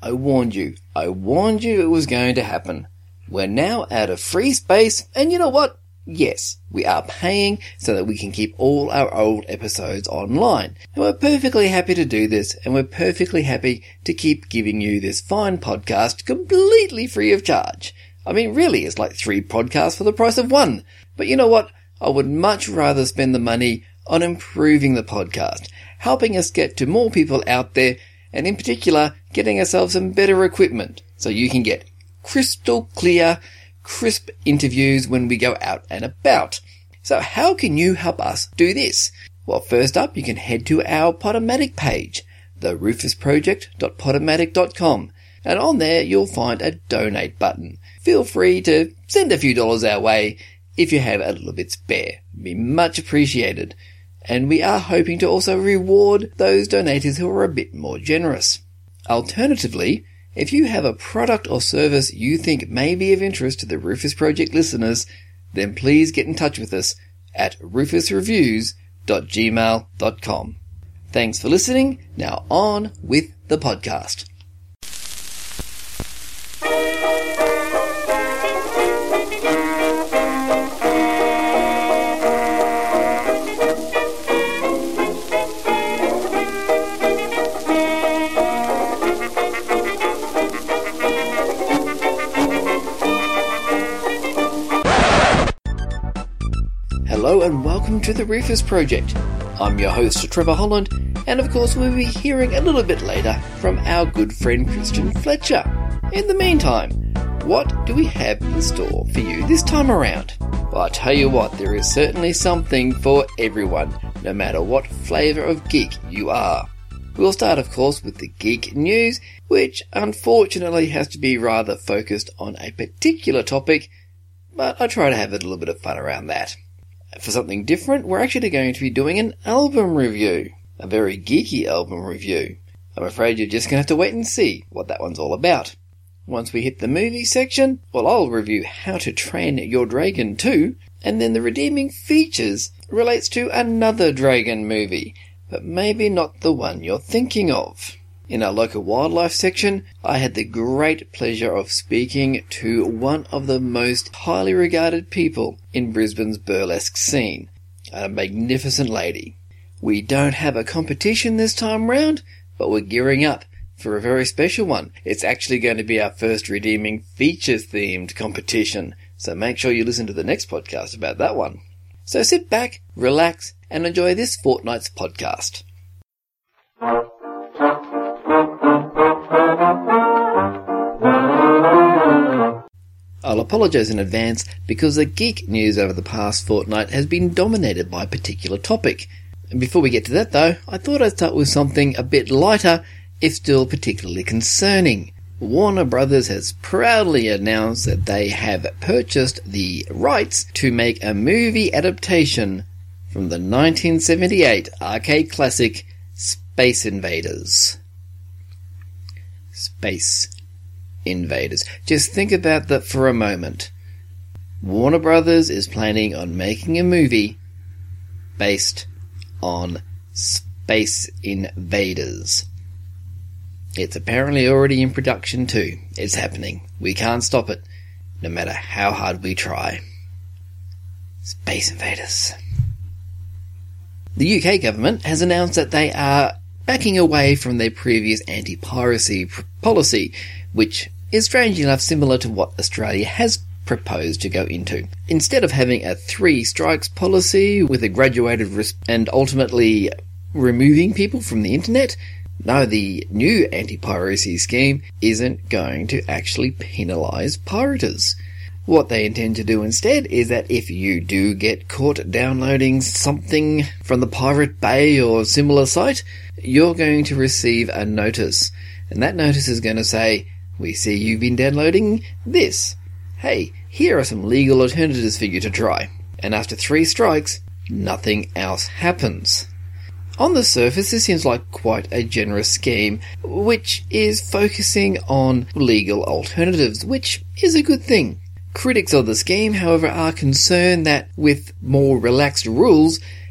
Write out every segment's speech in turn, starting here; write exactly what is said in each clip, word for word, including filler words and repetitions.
I warned you. I warned you it was going to happen. We're now out of free space, and you know what? Yes, we are paying so that we can keep all our old episodes online. And we're perfectly happy to do this, and we're perfectly happy to keep giving you this fine podcast completely free of charge. I mean, really, it's like three podcasts for the price of one. But you know what? I would much rather spend the money on improving the podcast, helping us get to more people out there, and in particular, getting ourselves some better equipment so you can get crystal clear, crisp interviews when we go out and about. So how can you help us do this? Well, first up, you can head to our Podomatic page, the rufus project dot podomatic dot com, and on there you'll find a donate button. Feel free to send a few dollars our way if you have a little bit spare. It'd be much appreciated. And we are hoping to also reward those donators who are a bit more generous. Alternatively, if you have a product or service you think may be of interest to the Rufus Project listeners, then please get in touch with us at rufus reviews dot gmail dot com. Thanks for listening. Now on with the podcast. Hello and welcome to the Rufus Project. I'm your host, Trevor Holland, and of course we'll be hearing a little bit later from our good friend Christian Fletcher. In the meantime, what do we have in store for you this time around? Well, I tell you what, there is certainly something for everyone, no matter what flavour of geek you are. We'll start, of course, with the geek news, which unfortunately has to be rather focused on a particular topic, but I try to have a little bit of fun around that. For something different, we're actually going to be doing an album review. A very geeky album review. I'm afraid you're just going to have to wait and see what that one's all about. Once we hit the movie section, well, I'll review How to Train Your Dragon two, and then the redeeming features relates to another dragon movie, but maybe not the one you're thinking of. In our local wildlife section, I had the great pleasure of speaking to one of the most highly regarded people in Brisbane's burlesque scene, a magnificent lady. We don't have a competition this time round, but we're gearing up for a very special one. It's actually going to be our first redeeming features-themed competition, so make sure you listen to the next podcast about that one. So sit back, relax, and enjoy this fortnight's podcast. I'll apologise in advance because the geek news over the past fortnight has been dominated by a particular topic. And before we get to that though, I thought I'd start with something a bit lighter, if still particularly concerning. Warner Brothers has proudly announced that they have purchased the rights to make a movie adaptation from the nineteen seventy-eight arcade classic Space Invaders. Space Invaders. Just think about that for a moment. Warner Brothers is planning on making a movie based on Space Invaders. It's apparently already in production too. It's happening. We can't stop it, no matter how hard we try. Space Invaders. The U K government has announced that they are backing away from their previous anti-piracy pr- policy, which is strangely enough similar to what Australia has proposed to go into. Instead of having a three strikes policy with a graduated risk and ultimately removing people from the internet, no, the new anti-piracy scheme isn't going to actually penalise pirators. What they intend to do instead is that if you do get caught downloading something from the Pirate Bay or similar site, you're going to receive a notice. And that notice is going to say, we see you've been downloading this. Hey, here are some legal alternatives for you to try. And after three strikes, nothing else happens. On the surface, this seems like quite a generous scheme, which is focusing on legal alternatives, which is a good thing. Critics of the scheme, however, are concerned that with more relaxed rules,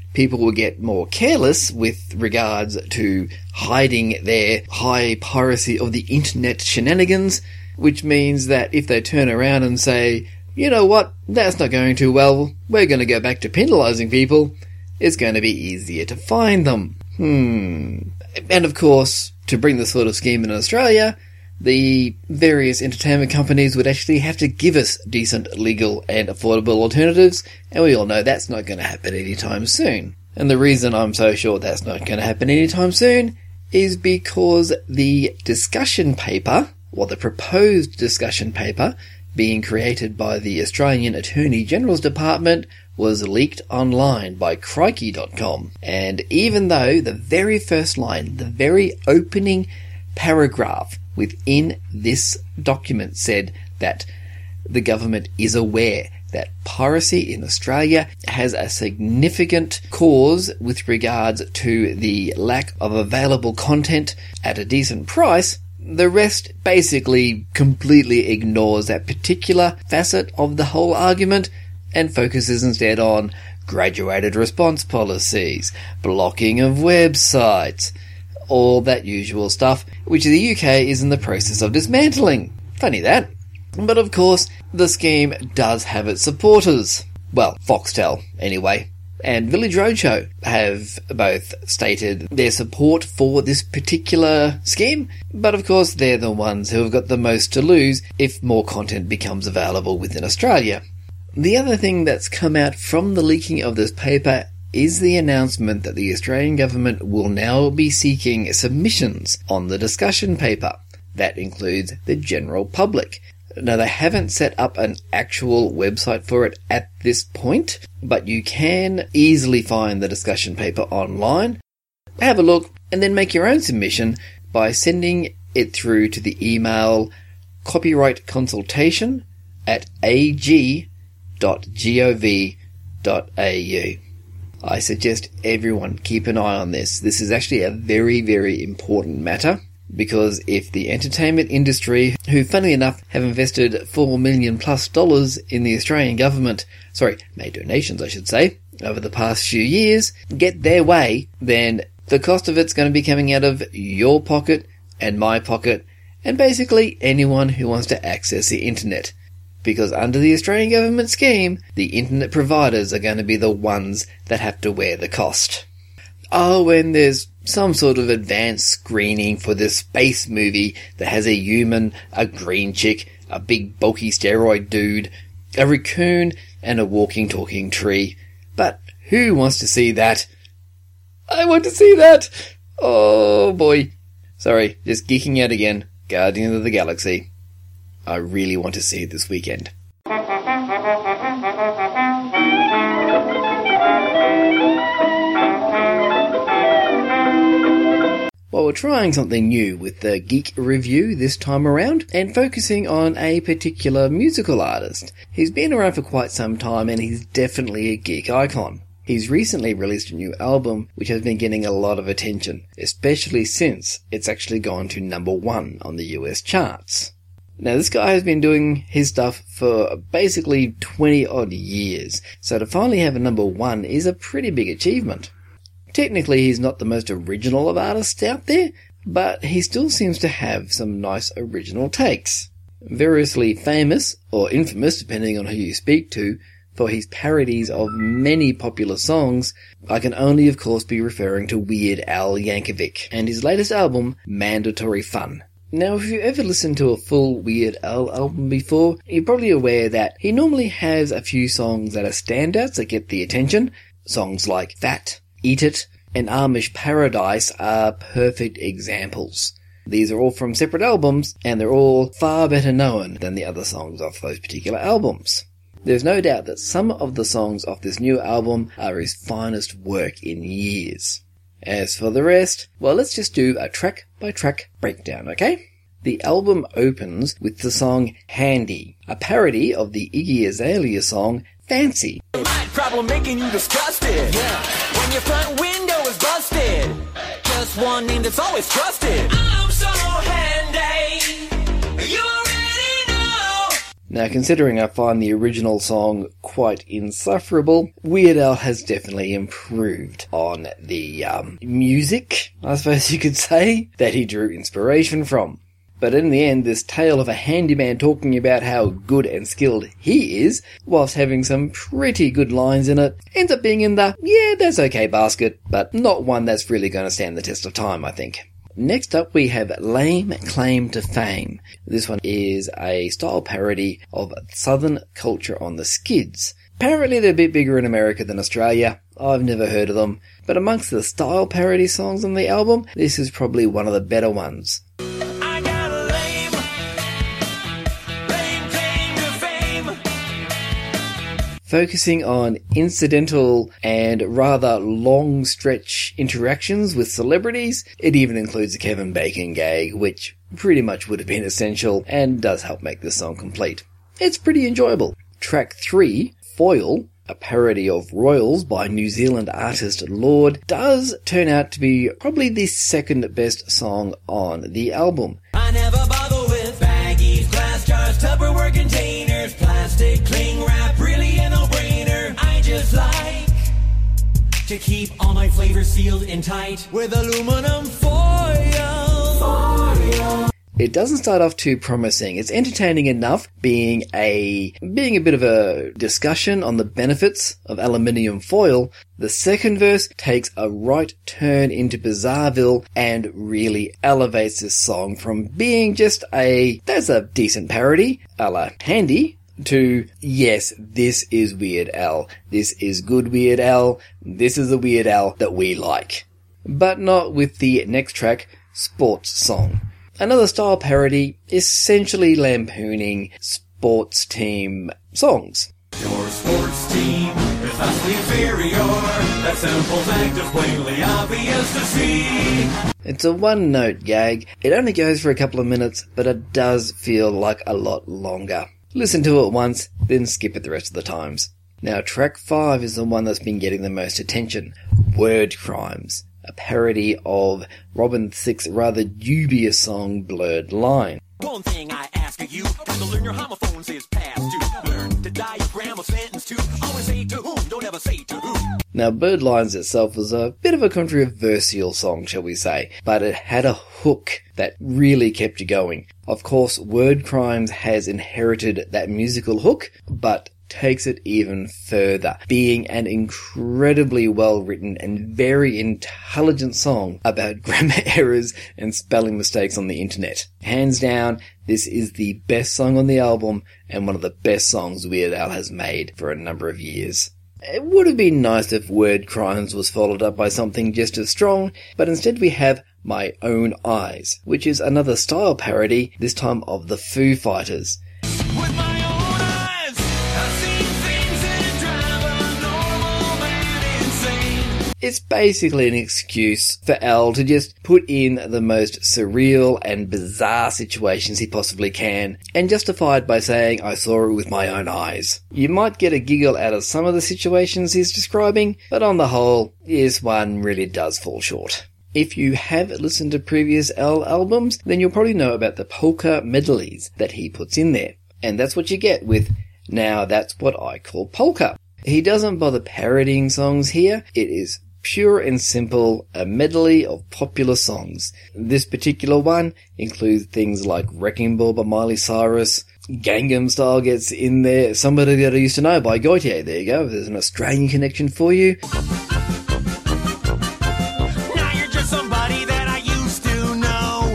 people will get more careless with regards to hiding their high piracy of the internet shenanigans, which means that if they turn around and say, you know what, that's not going too well, we're going to go back to penalising people, it's going to be easier to find them. Hmm. And of course, to bring this sort of scheme in Australia, the various entertainment companies would actually have to give us decent, legal and affordable alternatives, and we all know that's not going to happen anytime soon. And the reason I'm so sure that's not going to happen anytime soon is because the discussion paper, or the proposed discussion paper, being created by the Australian Attorney General's Department, was leaked online by Crikey dot com. And even though the very first line, the very opening paragraph within this document said that the government is aware that piracy in Australia has a significant cause with regards to the lack of available content at a decent price, the rest basically completely ignores that particular facet of the whole argument and focuses instead on graduated response policies, blocking of websites, all that usual stuff, which the U K is in the process of dismantling. Funny that. But of course, the scheme does have its supporters. Well, Foxtel, anyway. And Village Roadshow have both stated their support for this particular scheme, but of course they're the ones who have got the most to lose if more content becomes available within Australia. The other thing that's come out from the leaking of this paper is the announcement that the Australian government will now be seeking submissions on the discussion paper. That includes the general public. Now, they haven't set up an actual website for it at this point, but you can easily find the discussion paper online. Have a look and then make your own submission by sending it through to the email copyrightconsultation at a g dot gov dot a u. I suggest everyone keep an eye on this. This is actually a very, very important matter, because if the entertainment industry, who funnily enough have invested four million plus dollars in the Australian government, sorry, made donations I should say, over the past few years, get their way, then the cost of it's going to be coming out of your pocket and my pocket, and basically anyone who wants to access the internet. Because under the Australian government scheme, the internet providers are going to be the ones that have to wear the cost. Oh, and there's some sort of advanced screening for this space movie that has a human, a green chick, a big bulky steroid dude, a raccoon, and a walking talking tree. But who wants to see that? I want to see that! Oh boy. Sorry, just geeking out again. Guardians of the Galaxy. I really want to see it this weekend. Well, we're trying something new with the Geek Review this time around, and focusing on a particular musical artist. He's been around for quite some time, and he's definitely a geek icon. He's recently released a new album, which has been getting a lot of attention, especially since it's actually gone to number one on the U S charts. Now, this guy has been doing his stuff for basically twenty odd years, so to finally have a number one is a pretty big achievement. Technically, he's not the most original of artists out there, but he still seems to have some nice original takes. Variously famous, or infamous depending on who you speak to, for his parodies of many popular songs, I can only of course be referring to Weird Al Yankovic and his latest album, Mandatory Fun. Now, if you ever listened to a full Weird Al album before, you're probably aware that he normally has a few songs that are standouts that get the attention. Songs like Fat, Eat It, and Amish Paradise are perfect examples. These are all from separate albums, and they're all far better known than the other songs off those particular albums. There's no doubt that some of the songs off this new album are his finest work in years. As for the rest, well, let's just do a track-by-track breakdown, okay? The album opens with the song Handy, a parody of the Iggy Azalea song Fancy. Problem making you disgusted. Yeah. When your front window is busted. Just one name that's always trusted. I'm so handy. You already know. Now, considering I find the original song quite insufferable, Weird Al has definitely improved on the um, music, I suppose you could say, that he drew inspiration from. But in the end, this tale of a handyman talking about how good and skilled he is, whilst having some pretty good lines in it, ends up being in the, yeah, that's okay basket, but not one that's really going to stand the test of time, I think. Next up we have Lame Claim to Fame. This one is a style parody of Southern culture on the Skids. Apparently they're a bit bigger in America than Australia. I've never heard of them. But amongst the style parody songs on the album, this is probably one of the better ones. Focusing on incidental and rather long stretch interactions with celebrities, it even includes a Kevin Bacon gag, which pretty much would have been essential and does help make this song complete. It's pretty enjoyable. Track three, Foil, a parody of Royals by New Zealand artist Lorde, does turn out to be probably the second best song on the album. I never bother with baggies, glass jars, Tupperware containers, plastic cling wrap, really a no-brainer. I just like to keep all my flavors sealed and tight with aluminum foil. Foil. It doesn't start off too promising. It's entertaining enough, being a being a bit of a discussion on the benefits of aluminium foil. The second verse takes a right turn into Bizarreville and really elevates this song from being just a, that's a decent parody, a la Handy, to, yes, this is Weird Al. This is good Weird Al. This is the Weird Al that we like. But not with the next track, Sports Song. Another style parody, essentially lampooning sports team songs. Your sports team is vastly inferior. That simple fact is plainly obvious to see. It's a one-note gag. It only goes for a couple of minutes, but it does feel like a lot longer. Listen to it once, then skip it the rest of the times. Now, track five is the one that's been getting the most attention. Word Crimes. A parody of Robin Thicke's rather dubious song Blurred Line. One thing I ask of you, time to learn your homophones is past due. Learn to diagram a sentence to always say to whom, don't ever say to who. Now, Blurred Lines itself was a bit of a controversial song, shall we say, but it had a hook that really kept you going. Of course, Word Crimes has inherited that musical hook, but takes it even further, being an incredibly well-written and very intelligent song about grammar errors and spelling mistakes on the internet. Hands down, this is the best song on the album and one of the best songs Weird Al has made for a number of years. It would have been nice if Word Crimes was followed up by something just as strong, but instead we have My Own Eyes, which is another style parody, this time of the Foo Fighters. With my own eyes, I see things that drive a normal man insane. It's basically an excuse for Al to just put in the most surreal and bizarre situations he possibly can, and justify it by saying, I saw it with my own eyes. You might get a giggle out of some of the situations he's describing, but on the whole, this one really does fall short. If you have listened to previous Al albums, then you'll probably know about the polka medleys that he puts in there. And that's what you get with Now That's What I Call Polka. He doesn't bother parodying songs here. It is pure and simple, a medley of popular songs. This particular one includes things like Wrecking Ball by Miley Cyrus, Gangnam Style gets in there, Somebody That I Used to Know by Gautier. There you go, there's an Australian connection for you. Now you're just somebody that I used to know.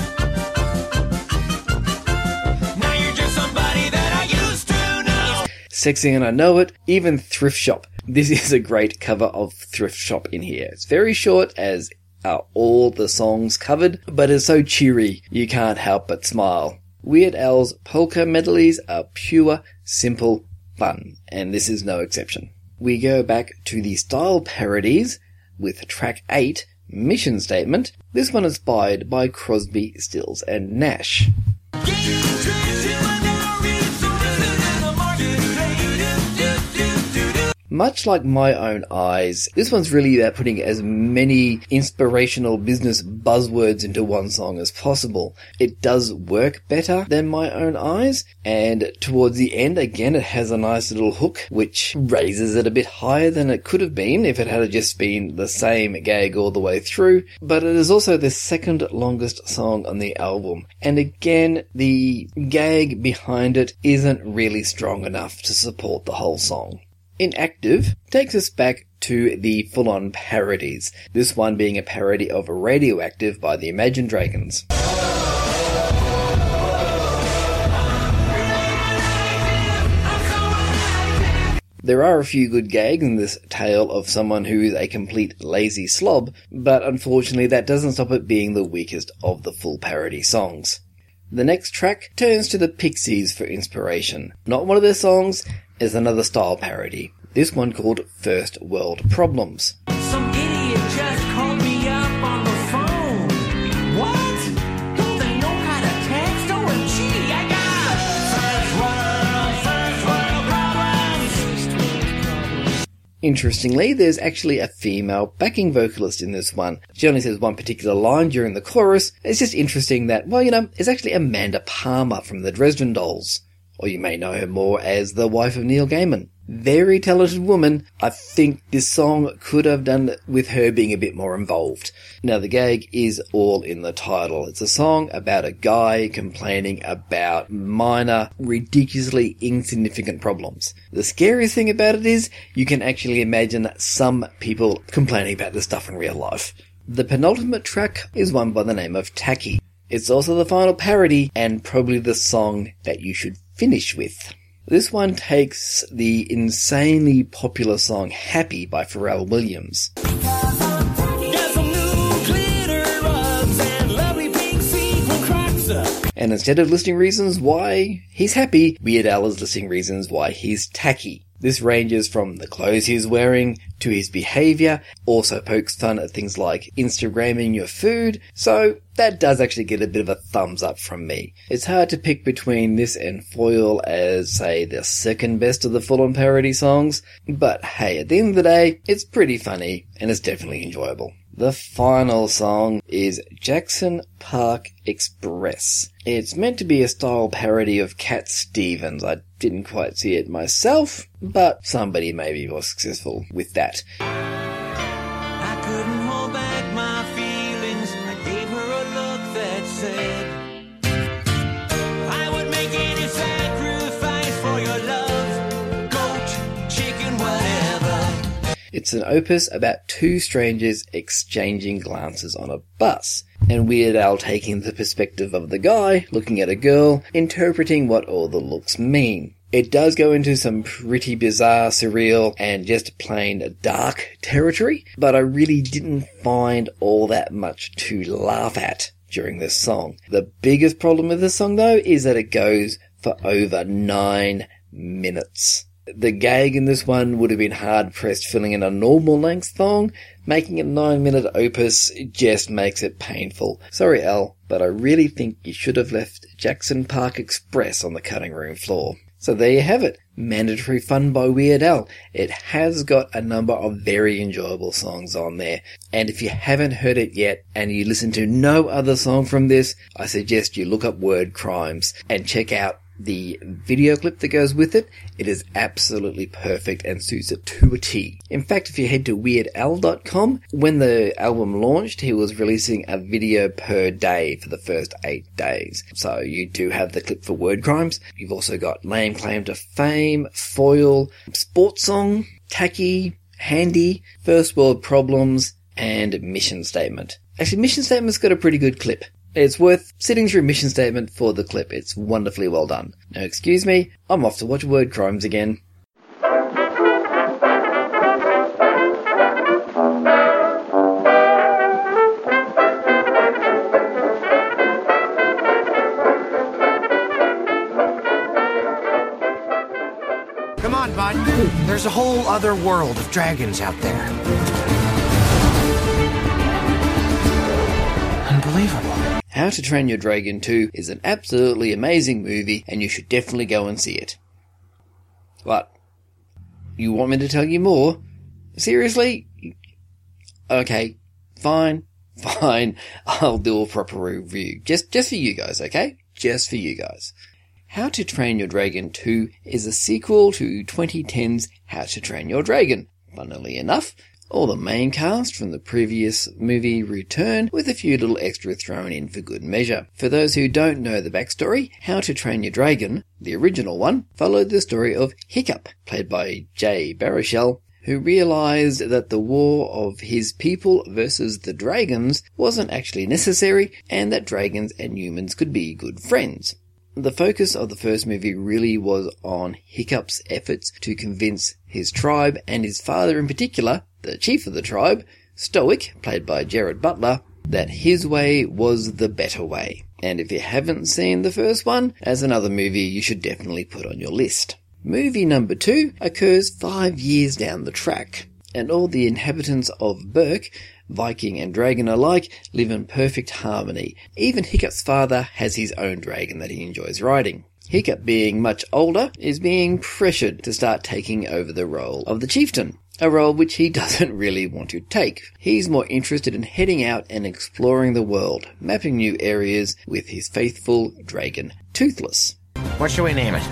Now you're just somebody that I used to know. Sexy and I Know It, even Thrift Shop. This is a great cover of Thrift Shop in here. It's very short, as are all the songs covered, but it's so cheery you can't help but smile. Weird Al's polka medleys are pure, simple fun, and this is no exception. We go back to the style parodies with track eight, Mission Statement. This one inspired by Crosby, Stills and Nash. Much like My Own Eyes, this one's really about putting as many inspirational business buzzwords into one song as possible. It does work better than My Own Eyes, and towards the end, again, it has a nice little hook, which raises it a bit higher than it could have been if it had just been the same gag all the way through, but it is also the second longest song on the album, and again, the gag behind it isn't really strong enough to support the whole song. Inactive takes us back to the full-on parodies, this one being a parody of Radioactive by the Imagine Dragons. There are a few good gags in this tale of someone who is a complete lazy slob, but unfortunately that doesn't stop it being the weakest of the full parody songs. The next track turns to the Pixies for inspiration. Not one of their songs, is another style parody. This one called First World Problems. Some idiot just called me up on the phone. What? Don't they know how to text? O M G, I got first world, first world problems. Interestingly, there's actually a female backing vocalist in this one. She only says one particular line during the chorus. It's just interesting that, well, you know, it's actually Amanda Palmer from the Dresden Dolls. Or you may know her more as the wife of Neil Gaiman. Very talented woman. I think this song could have done with her being a bit more involved. Now the gag is all in the title. It's a song about a guy complaining about minor, ridiculously insignificant problems. The scariest thing about it is you can actually imagine some people complaining about this stuff in real life. The penultimate track is one by the name of Tacky. It's also the final parody and probably the song that you should finish with. This one takes the insanely popular song Happy by Pharrell Williams. And instead of listing reasons why he's happy, Weird Al is listing reasons why he's tacky. This ranges from the clothes he's wearing to his behaviour, also pokes fun at things like Instagramming your food, so that does actually get a bit of a thumbs up from me. It's hard to pick between this and Foil as, say, the second best of the full-on parody songs, but hey, at the end of the day, it's pretty funny, and it's definitely enjoyable. The final song is Jackson Park Express. It's meant to be a style parody of Cat Stevens. I didn't quite see it myself, but somebody may be more successful with that. I couldn't hold back my feelings. I gave her a look that said I would make any sacrifice for your love. Goat, chicken, whatever. It's an opus about two strangers exchanging glances on a bus, and Weird Al taking the perspective of the guy looking at a girl, interpreting what all the looks mean. It does go into some pretty bizarre, surreal, and just plain dark territory, but I really didn't find all that much to laugh at during this song. The biggest problem with this song, though, is that it goes for over nine minutes. The gag in this one would have been hard-pressed filling in a normal-length song. Making a nine-minute opus just makes it painful. Sorry, Al, but I really think you should have left Jackson Park Express on the cutting room floor. So there you have it. Mandatory Fun by Weird Al. It has got a number of very enjoyable songs on there. And if you haven't heard it yet, and you listen to no other song from this, I suggest you look up Word Crimes and check out the video clip that goes with it. It is absolutely perfect and suits it to a T. In fact, if you head to weird al dot com, when the album launched, he was releasing a video per day for the first eight days. So you do have the clip for Word Crimes. You've also got Lame Claim to Fame, Foil, Sports Song, Tacky, Handy, First World Problems, and Mission Statement. Actually, Mission Statement's got a pretty good clip. It's worth sitting through Mission Statement for the clip. It's wonderfully well done. Now, excuse me, I'm off to watch Word Crimes again. Come on, bud. There's a whole other world of dragons out there. Unbelievable. How to Train Your Dragon two is an absolutely amazing movie, and you should definitely go and see it. What? You want me to tell you more? Seriously? Okay, fine, fine. I'll do a proper review. Just, just for you guys, okay? Just for you guys. How to Train Your Dragon two is a sequel to twenty ten's How to Train Your Dragon. Funnily enough, all the main cast from the previous movie return, with a few little extras thrown in for good measure. For those who don't know the backstory, How to Train Your Dragon, the original one, followed the story of Hiccup, played by Jay Baruchel, who realized that the war of his people versus the dragons wasn't actually necessary, and that dragons and humans could be good friends. The focus of the first movie really was on Hiccup's efforts to convince his tribe, and his father in particular, the chief of the tribe, Stoic, played by Gerard Butler, that his way was the better way. And if you haven't seen the first one, as another movie you should definitely put on your list. Movie number two occurs five years down the track, and all the inhabitants of Berk, Viking and dragon alike, live in perfect harmony. Even Hiccup's father has his own dragon that he enjoys riding. Hiccup, being much older, is being pressured to start taking over the role of the chieftain, a role which he doesn't really want to take. He's more interested in heading out and exploring the world, mapping new areas with his faithful dragon, Toothless. What should we name it?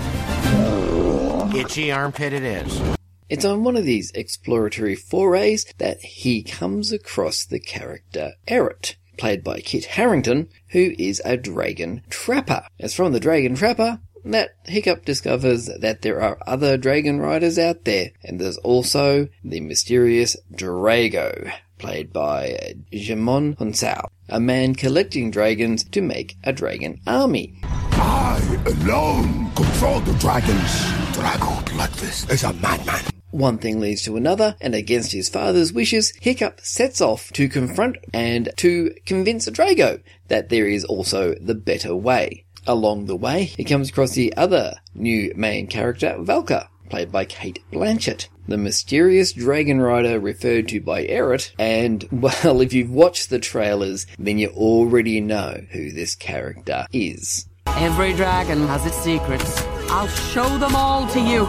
Itchy Armpit it is. It's on one of these exploratory forays that he comes across the character Eret, played by Kit Harington, who is a dragon trapper. It's from the Dragon Trapper that Hiccup discovers that there are other dragon riders out there, and there's also the mysterious Drago, played by Jemon Hunsao, a man collecting dragons to make a dragon army. I alone control the dragons. Drago Bloodfist is a madman. One thing leads to another, and against his father's wishes, Hiccup sets off to confront and to convince Drago that there is also the better way. Along the way, he comes across the other new main character, Valka, played by Cate Blanchett, the mysterious dragon rider referred to by Eret, and, well, if you've watched the trailers, then you already know who this character is. Every dragon has its secrets. I'll show them all to you.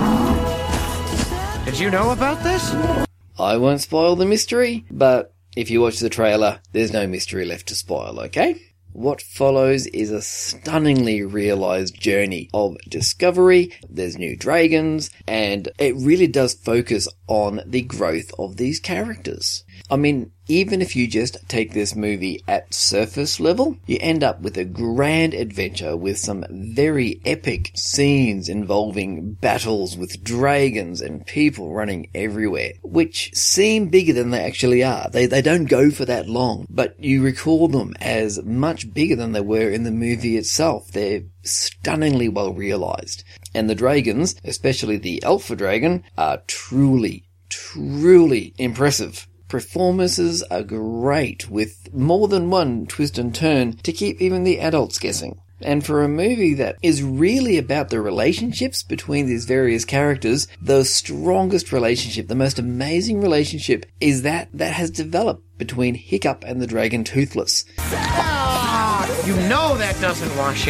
Did you know about this? I won't spoil the mystery, but if you watch the trailer, there's no mystery left to spoil, okay? What follows is a stunningly realised journey of discovery. There's new dragons, and it really does focus on the growth of these characters. I mean, even if you just take this movie at surface level, you end up with a grand adventure with some very epic scenes involving battles with dragons and people running everywhere, which seem bigger than they actually are. They they don't go for that long, but you recall them as much bigger than they were in the movie itself. They're stunningly well realised. And the dragons, especially the Alpha Dragon, are truly, truly impressive. Performances are great, with more than one twist and turn to keep even the adults guessing. And for a movie that is really about the relationships between these various characters, the strongest relationship, the most amazing relationship, is that that has developed between Hiccup and the dragon Toothless. Ah, you know that doesn't wash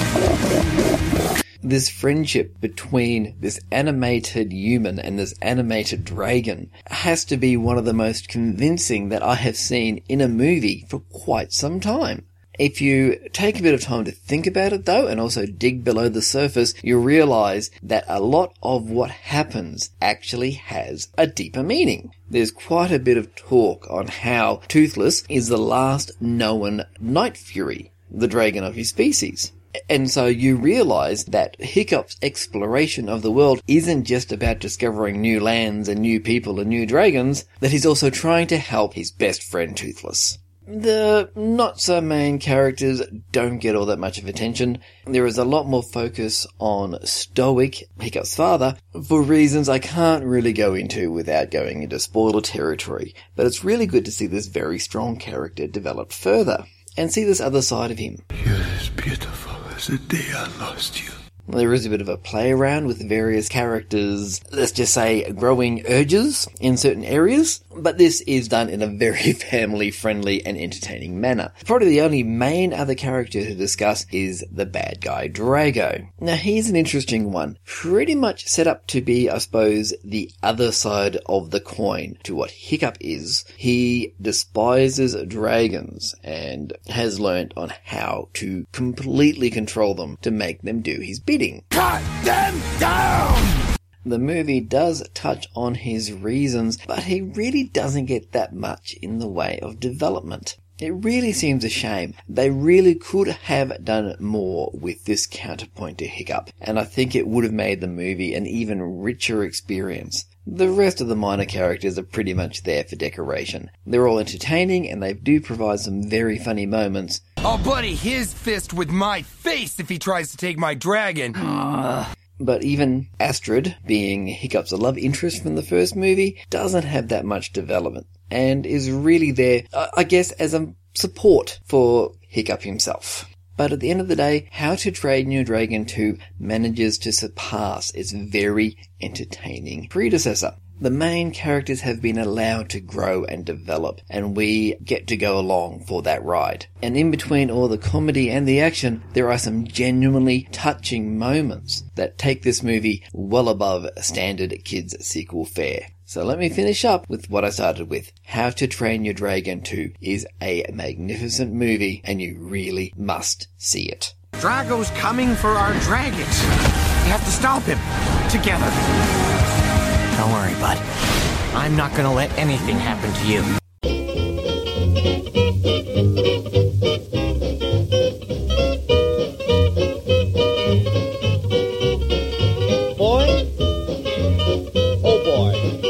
out. This friendship between this animated human and this animated dragon has to be one of the most convincing that I have seen in a movie for quite some time. If you take a bit of time to think about it though, and also dig below the surface, you'll realise that a lot of what happens actually has a deeper meaning. There's quite a bit of talk on how Toothless is the last known Night Fury, the dragon of his species. And so you realise that Hiccup's exploration of the world isn't just about discovering new lands and new people and new dragons, that he's also trying to help his best friend Toothless. The not-so-main characters don't get all that much of attention. There is a lot more focus on Stoic, Hiccup's father, for reasons I can't really go into without going into spoiler territory, but it's really good to see this very strong character developed further, and see this other side of him. You're as beautiful as the day I lost you. There is a bit of a play around with various characters, let's just say, growing urges in certain areas, but this is done in a very family-friendly and entertaining manner. Probably the only main other character to discuss is the bad guy, Drago. Now, he's an interesting one. Pretty much set up to be, I suppose, the other side of the coin to what Hiccup is. He despises dragons and has learnt on how to completely control them to make them do his bidding. Cut them down! The movie does touch on his reasons, but he really doesn't get that much in the way of development. It really seems a shame. They really could have done more with this counterpoint to Hiccup, and I think it would have made the movie an even richer experience. The rest of the minor characters are pretty much there for decoration. They're all entertaining, and they do provide some very funny moments. I'll buddy his fist with my face if he tries to take my dragon. But even Astrid, being Hiccup's love interest from the first movie, doesn't have that much development, and is really there, I guess, as a support for Hiccup himself. But at the end of the day, How to Train Your Dragon two manages to surpass its very entertaining predecessor. The main characters have been allowed to grow and develop, and we get to go along for that ride. And in between all the comedy and the action, there are some genuinely touching moments that take this movie well above standard kids sequel fare. So let me finish up with what I started with. How to Train Your Dragon two is a magnificent movie, and you really must see it. Drago's coming for our dragons. We have to stop him. Together. Don't worry, bud. I'm not gonna let anything happen to you. Boy? Oh boy.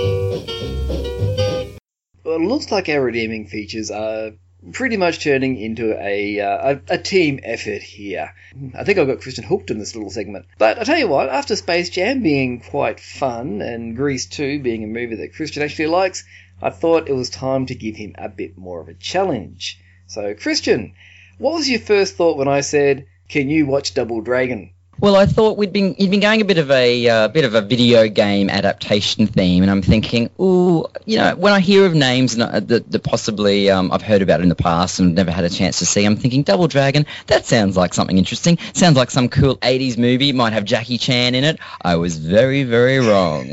Well, it looks like our redeeming features are pretty much turning into a, uh, a a team effort here. I think I've got Christian hooked in this little segment. But I tell you what, after Space Jam being quite fun and Grease two being a movie that Christian actually likes, I thought it was time to give him a bit more of a challenge. So Christian, what was your first thought when I said, can you watch Double Dragon? Well, I thought we'd been you'd been going a bit of a uh, bit of a video game adaptation theme, and I'm thinking, ooh, you know, when I hear of names that, that possibly um, I've heard about in the past and never had a chance to see, I'm thinking Double Dragon. That sounds like something interesting. Sounds like some cool eighties movie. Might have Jackie Chan in it. I was very, very wrong.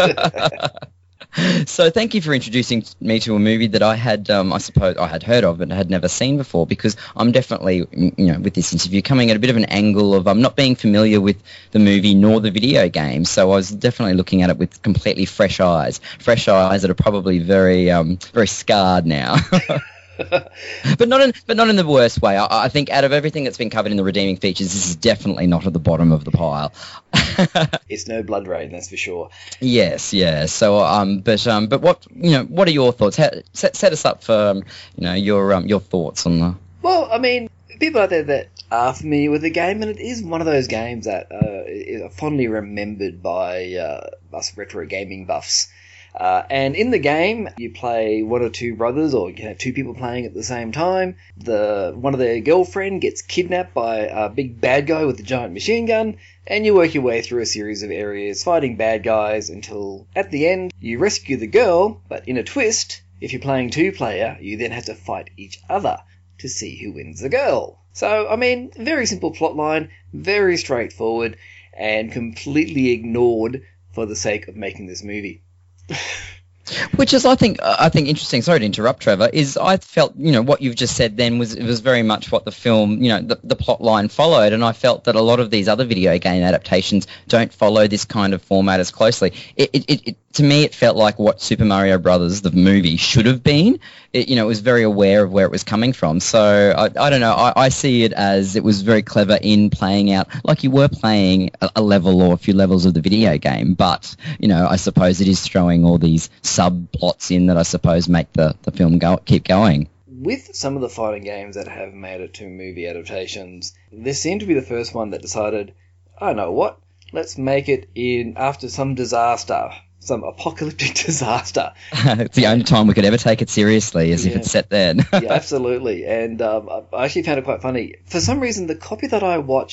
So thank you for introducing me to a movie that I had, um, I suppose, I had heard of but had never seen before, because I'm definitely, you know, with this interview coming at a bit of an angle of um, not being familiar with the movie nor the video game. So I was definitely looking at it with completely fresh eyes, fresh eyes that are probably very, um, very scarred now. But not in, but not in the worst way. I, I think out of everything that's been covered in the redeeming features, this is definitely not at the bottom of the pile. It's no Blood Rain, that's for sure. Yes, yeah. So, um, but um, but what you know, what are your thoughts? How, set set us up for um, you know your um your thoughts on the. Well, I mean, people out there that are familiar with the game, and it is one of those games that uh, is fondly remembered by uh, us retro gaming buffs. Uh, and in the game, you play one or two brothers, or you have two people playing at the same time. The one of their girlfriend gets kidnapped by a big bad guy with a giant machine gun, and you work your way through a series of areas fighting bad guys until, at the end, you rescue the girl, but in a twist, if you're playing two-player, you then have to fight each other to see who wins the girl. So, I mean, very simple plotline, very straightforward, and completely ignored for the sake of making this movie. Which is, I think, I think interesting. Sorry to interrupt, Trevor. Is I felt, you know, what you've just said then was it was very much what the film, you know, the, the plot line followed, and I felt that a lot of these other video game adaptations don't follow this kind of format as closely. It, it, it, it to me, it felt like what Super Mario Brothers, the movie, should have been. It, you know, it was very aware of where it was coming from. So I, I don't know. I, I see it as it was very clever in playing out like you were playing a, a level or a few levels of the video game. But you know, I suppose it is throwing all these subplots in that I suppose make the, the film go keep going. With some of the fighting games that have made it to movie adaptations, this seemed to be the first one that decided, I know what, let's make it in after some disaster, some apocalyptic disaster. It's the only time we could ever take it seriously, as yeah. if it's set then. Yeah, absolutely. And um, I actually found it quite funny. For some reason, the copy that I watched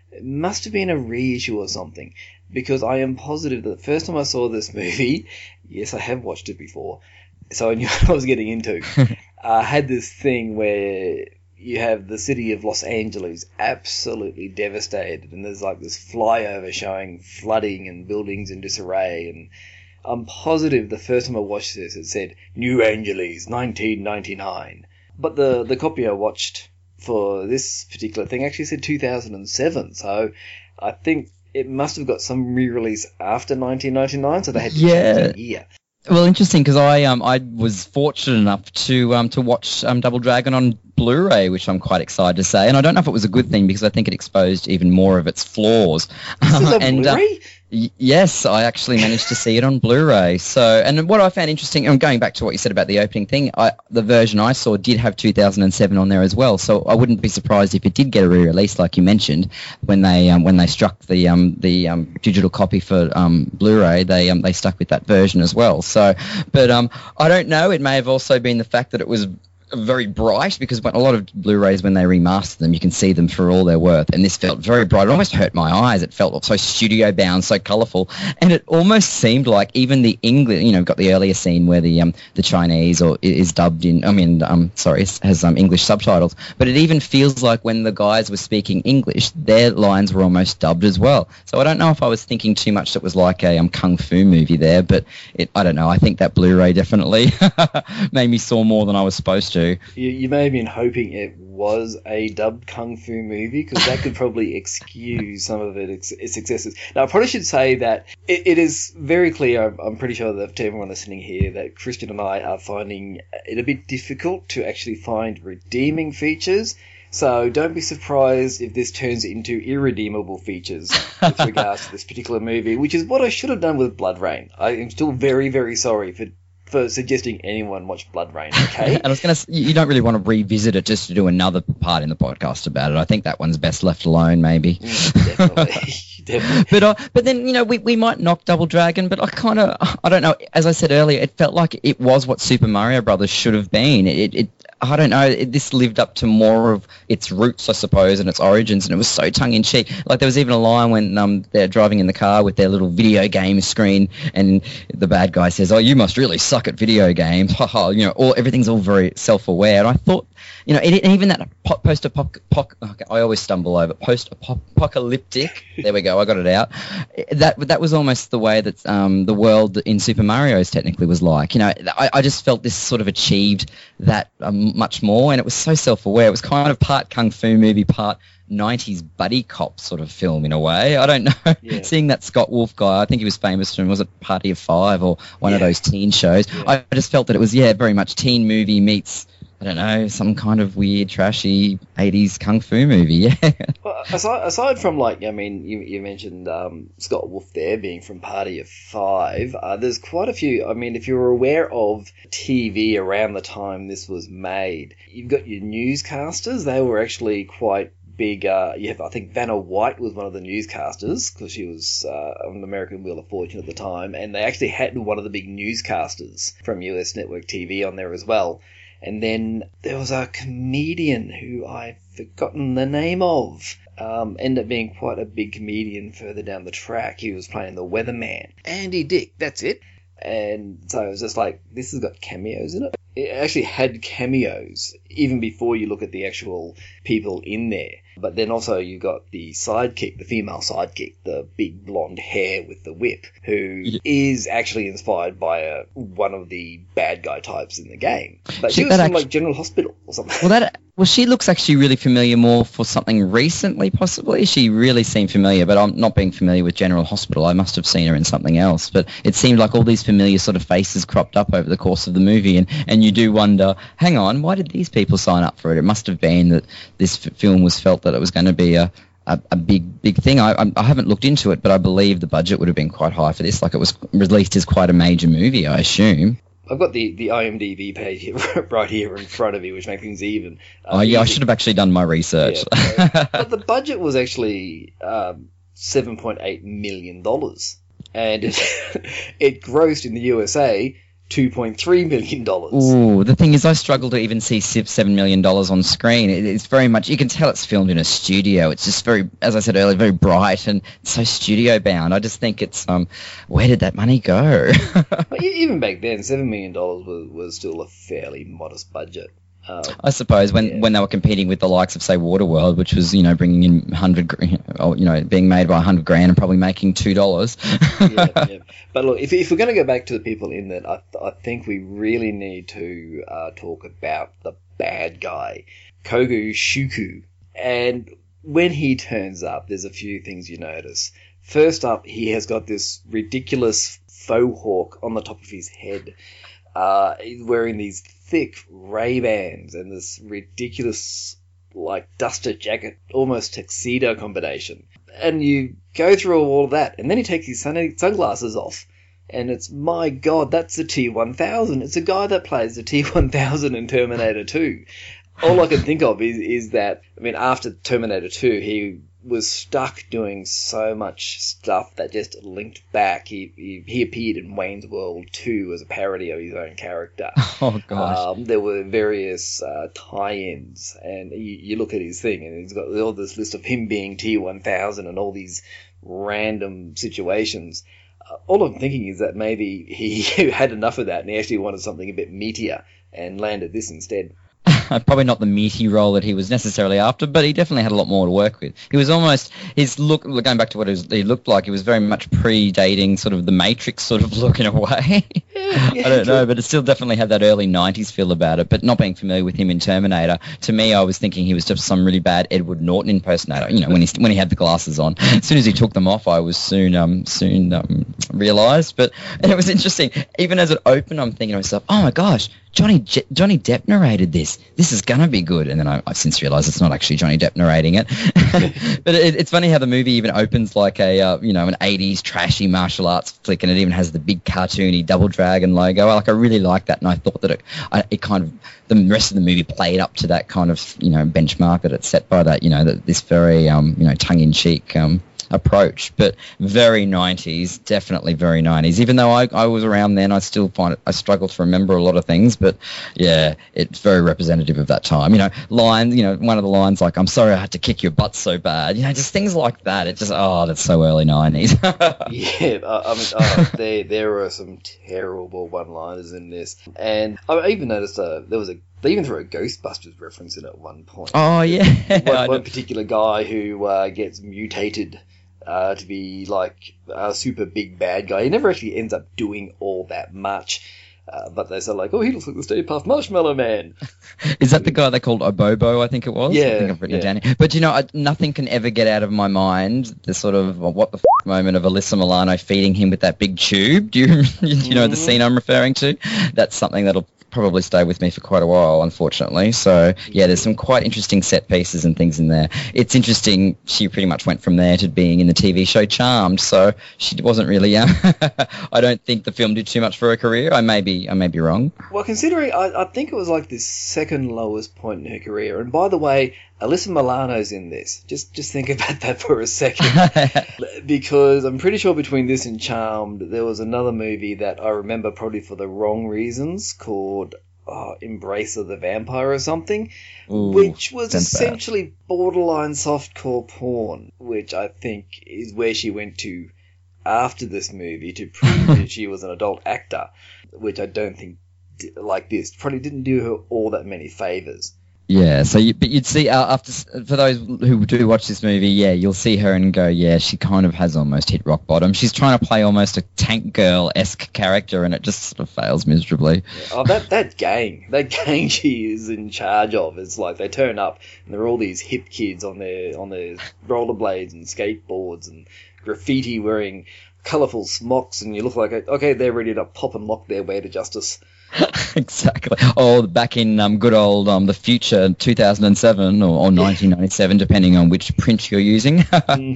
It must have been a reissue or something, because I am positive that the first time I saw this movie, yes, I have watched it before, so I knew what I was getting into. I uh, had this thing where you have the city of Los Angeles absolutely devastated, and there's like this flyover showing flooding and buildings in disarray, and I'm positive the first time I watched this it said New Angeles, nineteen ninety-nine. But the, the copy I watched for this particular thing actually said two thousand seven, so I think it must have got some re-release after nineteen ninety-nine, so they had to Yeah. change the year. Well, interesting, because I um I was fortunate enough to um to watch um Double Dragon on Blu-ray, which I'm quite excited to say, and I don't know if it was a good thing because I think it exposed even more of its flaws. This is on and, Blu-ray? Uh, y- yes, I actually managed to see it on Blu-ray. So, and what I found interesting, and going back to what you said about the opening thing, I, the version I saw did have two thousand seven on there as well. So I wouldn't be surprised if it did get a re-release, like you mentioned, when they um, when they struck the um the um digital copy for um Blu-ray, they um they stuck with that version as well. So, but um I don't know. It may have also been the fact that it was very bright, because when, a lot of Blu-rays, when they remaster them, you can see them for all their worth, and this felt very bright. It almost hurt my eyes. It felt so studio bound, so colourful, and it almost seemed like even the English, you know, got the earlier scene where the um the Chinese or is dubbed in, I mean, um sorry, has um English subtitles, but it even feels like when the guys were speaking English, their lines were almost dubbed as well. So I don't know if I was thinking too much that was like a um kung fu movie there, but it, I don't know. I think that Blu-ray definitely made me saw more than I was supposed to. You, you may have been hoping it was a dubbed kung fu movie, because that could probably excuse some of it, its, its excesses. Now, I probably should say that it, it is very clear, I'm, I'm pretty sure that to everyone listening here, that Christian and I are finding it a bit difficult to actually find redeeming features. So don't be surprised if this turns into irredeemable features with regards to this particular movie, which is what I should have done with Blood Rain. I am still very, very sorry for for suggesting anyone watch Blood Rain, okay? And I was going to, you don't really want to revisit it just to do another part in the podcast about it. I think that one's best left alone, maybe. Mm, definitely, definitely. But uh, but then, you know, we, we might knock Double Dragon, but I kind of, I don't know, as I said earlier, it felt like it was what Super Mario Brothers should have been. It, it I don't know, it, this lived up to more of its roots, I suppose, and its origins, and it was so tongue-in-cheek. Like, there was even a line when um they're driving in the car with their little video game screen, and the bad guy says, "Oh, you must really suck at video games." Haha, you know, all everything's all very self-aware, and I thought, you know, it, even that po- post-apocalyptic, okay, I always stumble over post-apocalyptic. There we go, I got it out. That that was almost the way that um the world in Super Mario's technically was like. You know, I, I just felt this sort of achieved that um, much more, and it was so self-aware. It was kind of part kung fu movie, part nineties buddy cop sort of film in a way. I don't know. Yeah. Seeing that Scott Wolf guy, I think he was famous from, was it Party of Five or one yeah. of those teen shows? Yeah. I just felt that it was, yeah, very much teen movie meets, I don't know, some kind of weird, trashy eighties kung fu movie, yeah. Well, aside, aside from, like, I mean, you, you mentioned um, Scott Wolf there being from Party of Five, uh, there's quite a few, I mean, if you're aware of T V around the time this was made, you've got your newscasters, they were actually quite big. Uh, you have, I think Vanna White was one of the newscasters, because she was uh, on American Wheel of Fortune at the time, and they actually had one of the big newscasters from U S Network T V on there as well. And then there was a comedian who I've forgotten the name of. Um, ended up being quite a big comedian further down the track. He was playing the weatherman. Andy Dick, that's it. And so it was just like, this has got cameos in it. It actually had cameos even before you look at the actual people in there. But then also you got the sidekick, the female sidekick, the big blonde hair with the whip, who yeah. is actually inspired by a, one of the bad guy types in the game. But she, she was from actually, like General Hospital or something. Well, that well, she looks actually really familiar more for something recently, possibly. She really seemed familiar, but I'm not being familiar with General Hospital. I must have seen her in something else. But it seemed like all these familiar sort of faces cropped up over the course of the movie, and, and you do wonder, hang on, why did these people sign up for it? It must have been that this f- film was felt that it was going to be a, a, a big, big thing. I, I, I haven't looked into it, but I believe the budget would have been quite high for this. Like, it was released as quite a major movie, I assume. I've got the, the IMDb page here, right here in front of me, which makes things even. Uh, oh, yeah, easy. I should have actually done my research. Yeah, so, but the budget was actually um, seven point eight million dollars. And it, it grossed in the U S A two point three million dollars. Ooh, the thing is, I struggle to even see seven million dollars on screen. It, it's very much, you can tell it's filmed in a studio. It's just very, as I said earlier, very bright and so studio bound. I just think it's, um, where did that money go? But even back then, seven million dollars was, was still a fairly modest budget. Um, I suppose when, yeah. when they were competing with the likes of, say, Waterworld, which was, you know, bringing in one hundred, or, you know, being made by one hundred grand and probably making two dollars. yeah, yeah. But look, if, if we're going to go back to the people in that, I, I think we really need to uh, talk about the bad guy, Kogo Shuku. And when he turns up, there's a few things you notice. First up, he has got this ridiculous faux hawk on the top of his head. Uh, he's wearing these thick Ray-Bans and this ridiculous, like, duster jacket, almost tuxedo combination. And you go through all of that, and then he takes his sun- sunglasses off, and it's, my God, that's the T one thousand. It's a guy that plays the T one thousand in Terminator two. All I can think of is, is that, I mean, after Terminator two, he was stuck doing so much stuff that just linked back. He he, he appeared in Wayne's World two as a parody of his own character. Oh, gosh. Um, there were various uh, tie-ins, and you, you look at his thing, and he's got all this list of him being T one thousand and all these random situations. Uh, all I'm thinking is that maybe he had enough of that, and he actually wanted something a bit meatier, and landed this instead. Probably not the meaty role that he was necessarily after, but he definitely had a lot more to work with. He was almost, his look, going back to what he, was, he looked like, he was very much predating sort of the Matrix sort of look in a way. Yeah, yeah, I don't know, true. but it still definitely had that early nineties feel about it. But not being familiar with him in Terminator, to me, I was thinking he was just some really bad Edward Norton impersonator. You know, when he when he had the glasses on. As soon as he took them off, I was soon um soon um realised. But and it was interesting. Even as it opened, I'm thinking to myself, oh my gosh, Johnny Je- Johnny Depp narrated this. This is gonna be good. And then I, I've since realised it's not actually Johnny Depp narrating it. But it, it's funny how the movie even opens like a uh, you know an eighties trashy martial arts flick, and it even has the big cartoony Double Dragon logo. Like I really like that, and I thought that it, I, it kind of the rest of the movie played up to that kind of you know benchmark that it's set by that you know that this very um you know tongue in cheek um. approach, but very nineties, definitely very nineties. Even though I, I was around then, I still find it, I struggle to remember a lot of things, but yeah, it's very representative of that time. You know, lines, you know, one of the lines like, I'm sorry I had to kick your butt so bad, you know, just things like that. It just, oh, that's so early nineties. Yeah, I, I mean, oh, there, there are some terrible one-liners in this. And I even noticed uh, there was a They even threw a Ghostbusters reference in at one point. Oh, yeah. One, one particular guy who uh, gets mutated uh, to be like a super big bad guy. He never actually ends up doing all that much. Uh, but they say like, oh, he looks like the Stay Puft Marshmallow Man. Is that the guy they called Obobo, I think it was? Yeah. I think I've written yeah. it down. But, you know, I, nothing can ever get out of my mind the sort of what the f*** moment of Alyssa Milano feeding him with that big tube. Do you, do you know mm-hmm. the scene I'm referring to? That's something that'll probably stay with me for quite a while, unfortunately. So, yeah, there's some quite interesting set pieces and things in there. It's interesting, she pretty much went from there to being in the T V show Charmed, so she wasn't really, um, I don't think the film did too much for her career. I may be, I may be wrong. Well, considering, I, I think it was like the second lowest point in her career. And by the way, Alyssa Milano's in this. Just just think about that for a second. Because I'm pretty sure between this and Charmed, there was another movie that I remember probably for the wrong reasons called oh, Embrace of the Vampire or something, Ooh, which was bad. essentially borderline softcore porn, which I think is where she went to after this movie to prove that she was an adult actor, which I don't think, like this, probably didn't do her all that many favours. Yeah, so you, but you'd see uh, after for those who do watch this movie, yeah, you'll see her and go, yeah, she kind of has almost hit rock bottom. She's trying to play almost a Tank Girl-esque character, and it just sort of fails miserably. Yeah. Oh, that that gang, that gang she is in charge of, it's like they turn up and they're all these hip kids on their on their rollerblades and skateboards and graffiti wearing colourful smocks, and you look like okay, they're ready to pop and lock their way to justice. Exactly. Oh, back in um, good old um, the future, two thousand seven or, or nineteen ninety-seven, depending on which print you're using. Mm-hmm.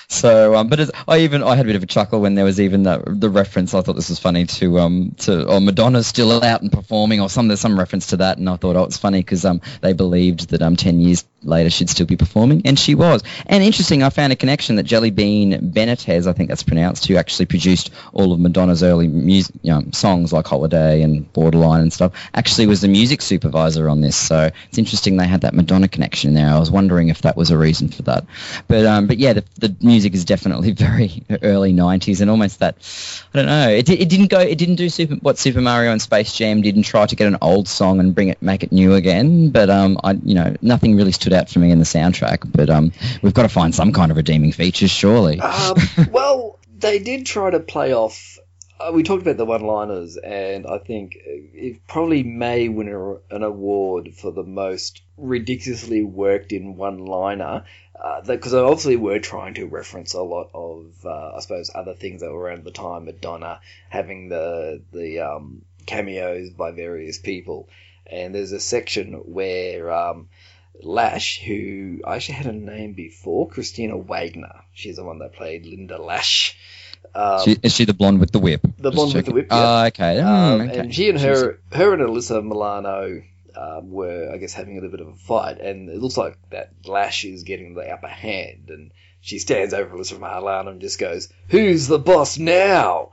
So, um, but as, I even I had a bit of a chuckle when there was even the, the reference. I thought this was funny to um to oh Madonna's still out and performing, or some there's some reference to that, and I thought oh it's funny because um they believed that um ten years later she'd still be performing, and she was. And interesting, I found a connection that Jelly Bean Benitez, I think that's pronounced, who actually produced all of Madonna's early music you know, songs like Holiday and Borderline and stuff, actually was the music supervisor on this. So it's interesting they had that Madonna connection there. I was wondering if that was a reason for that. But um, but yeah, the, the music is definitely very early nineties and almost that, I don't know, it, it didn't go, it didn't do super, what Super Mario and Space Jam did and try to get an old song and bring it, make it new again. But um, I, you know, nothing really stood out for me in the soundtrack. But um, we've got to find some kind of redeeming features, surely. Um, well, they did try to play off. Uh, we talked about the one-liners, and I think it probably may win a, an award for the most ridiculously worked-in one-liner, because uh, they obviously were trying to reference a lot of, uh, I suppose, other things that were around the time. Madonna having the the um, cameos by various people, and there's a section where um, Lash, who I actually had a name before, Christina Wagner, she's the one that played Linda Lash. Um, she, is she the blonde with the whip? The blonde with the whip, yeah. Oh, okay. Mm, um, okay. And she and her, her and Alyssa Milano um, were, I guess, having a little bit of a fight, and it looks like that Lash is getting the upper hand, and she stands over Alyssa Milano and just goes, "Who's the boss now?"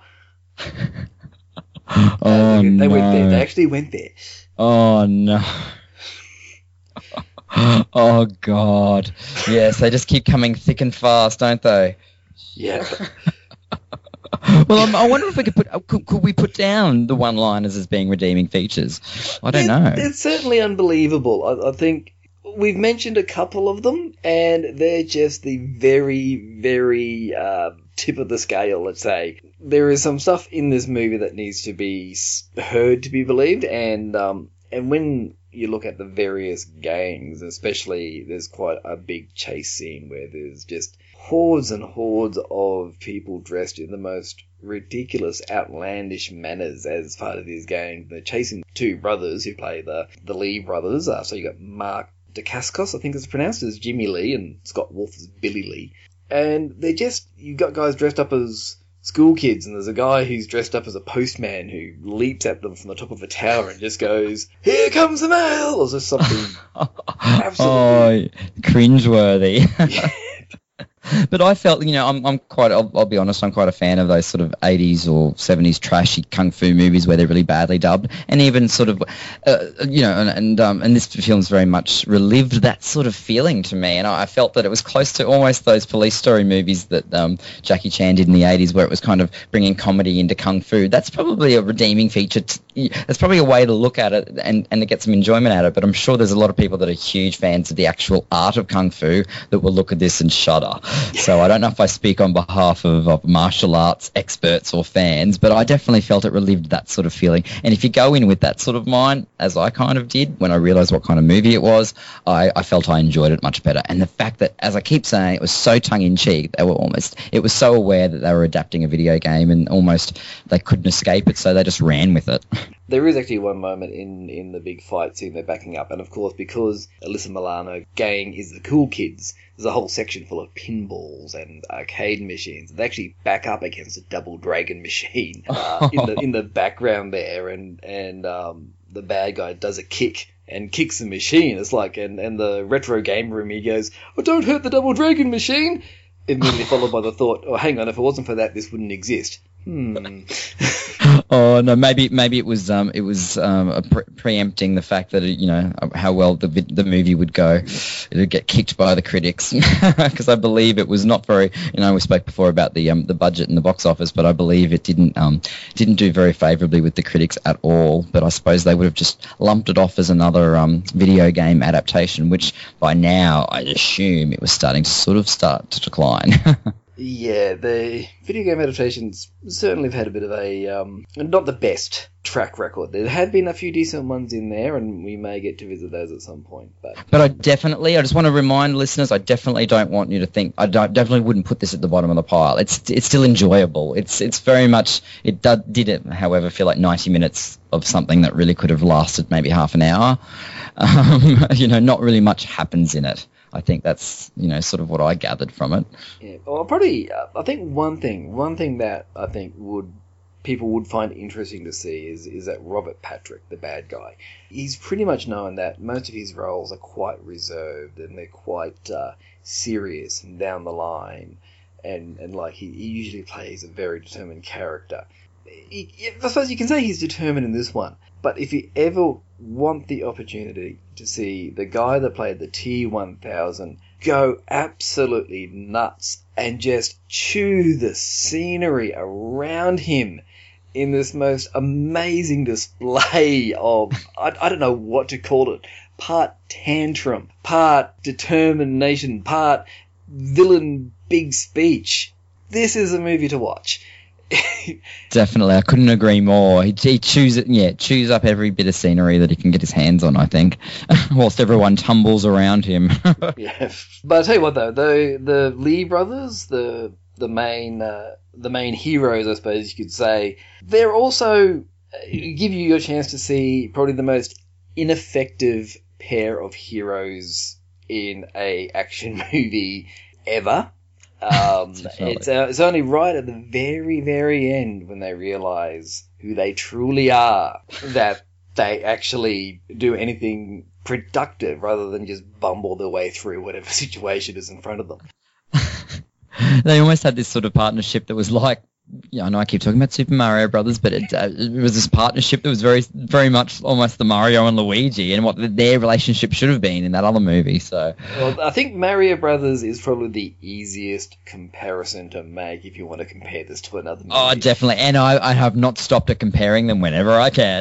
oh, uh, they, they no. went there. They actually went there. Oh, no. Oh, God. Yes, they just keep coming thick and fast, don't they? Yeah. Well, um, I wonder if we could put could, could we put down the one-liners as being redeeming features? I don't it, know. It's certainly unbelievable. I, I think we've mentioned a couple of them, and they're just the very, very uh, tip of the scale, let's say. There is some stuff in this movie that needs to be heard to be believed, and um, and when you look at the various gangs, especially, there's quite a big chase scene where there's just hordes and hordes of people dressed in the most ridiculous, outlandish manners as part of these gangs. They're chasing two brothers who play the, the Lee brothers. Uh, so you got Mark Dacascos, I think it's pronounced, as Jimmy Lee, and Scott Wolf as Billy Lee. And they're just, you got guys dressed up as school kids, and there's a guy who's dressed up as a postman who leaps at them from the top of a tower and just goes, "Here comes the mail!" Or just something absolutely... Oh, cringeworthy. But I felt, you know, I'm, I'm quite, I'll, I'll be honest, I'm quite a fan of those sort of eighties or seventies trashy kung fu movies where they're really badly dubbed, and even sort of, uh, you know, and and, um, and this film's very much relived that sort of feeling to me, and I, I felt that it was close to almost those police story movies that um, Jackie Chan did in the eighties, where it was kind of bringing comedy into kung fu. That's probably a redeeming feature. To, that's probably a way to look at it and, and to get some enjoyment out of it, but I'm sure there's a lot of people that are huge fans of the actual art of kung fu that will look at this and shudder. So I don't know if I speak on behalf of, of martial arts experts or fans, but I definitely felt it relived that sort of feeling. And if you go in with that sort of mind, as I kind of did when I realised what kind of movie it was, I, I felt I enjoyed it much better. And the fact that, as I keep saying, it was so tongue-in-cheek, they were almost, it was so aware that they were adapting a video game and almost they couldn't escape it, so they just ran with it. There is actually one moment in, in the big fight scene they're backing up, and of course, because Alyssa Milano gang is the cool kids, there's a whole section full of pinballs and arcade machines. They actually back up against a Double Dragon machine uh, in the in the background there, and and um, the bad guy does a kick and kicks the machine. It's like, and, and the retro game room, he goes, "Oh, don't hurt the Double Dragon machine!" Immediately followed by the thought, "Oh, hang on, if it wasn't for that, this wouldn't exist." Hmm. Oh no, maybe maybe it was um it was um a pre- preempting the fact that it, you know how well the the movie would go. It would get kicked by the critics because I believe it was not very. You know, we spoke before about the um the budget and the box office, but I believe it didn't um didn't do very favourably with the critics at all. But I suppose they would have just lumped it off as another um video game adaptation, which by now I assume it was starting to sort of start to decline. Yeah, the video game adaptations certainly have had a bit of a, um, not the best track record. There have been a few decent ones in there, and we may get to visit those at some point. But but I definitely, I just want to remind listeners, I definitely don't want you to think, I don't, definitely wouldn't put this at the bottom of the pile. It's it's still enjoyable. It's it's very much, it did, did it, however, feel like ninety minutes of something that really could have lasted maybe half an hour. Um, you know, not really much happens in it. I think that's, you know, sort of what I gathered from it. Yeah. Well, probably, uh, I think one thing, one thing that I think would people would find interesting to see is is that Robert Patrick, the bad guy. He's pretty much known that most of his roles are quite reserved and they're quite uh, serious and down the line, and and like he, he usually plays a very determined character. He, I suppose you can say he's determined in this one, but if you ever want the opportunity to see the guy that played the T one thousand go absolutely nuts and just chew the scenery around him in this most amazing display of, I, I don't know what to call it, part tantrum, part determination, part villain big speech. This is a movie to watch. Definitely, I couldn't agree more. He, he chews it, yeah, chews up every bit of scenery that he can get his hands on, I think, whilst everyone tumbles around him. Yeah, but I tell you what though, the the Lee brothers, the the main uh, the main heroes, I suppose you could say, they're also uh, give you your chance to see probably the most ineffective pair of heroes in a action movie ever. Um, it's uh, it's only right at the very, very end when they realise who they truly are that they actually do anything productive rather than just bumble their way through whatever situation is in front of them. They almost had this sort of partnership that was like, yeah, I know I keep talking about Super Mario Brothers, but it, uh, it was this partnership that was very, very much almost the Mario and Luigi and what their relationship should have been in that other movie. So, well, I think Mario Brothers is probably the easiest comparison to make if you want to compare this to another movie. Oh, definitely, and I, I have not stopped at comparing them whenever I can.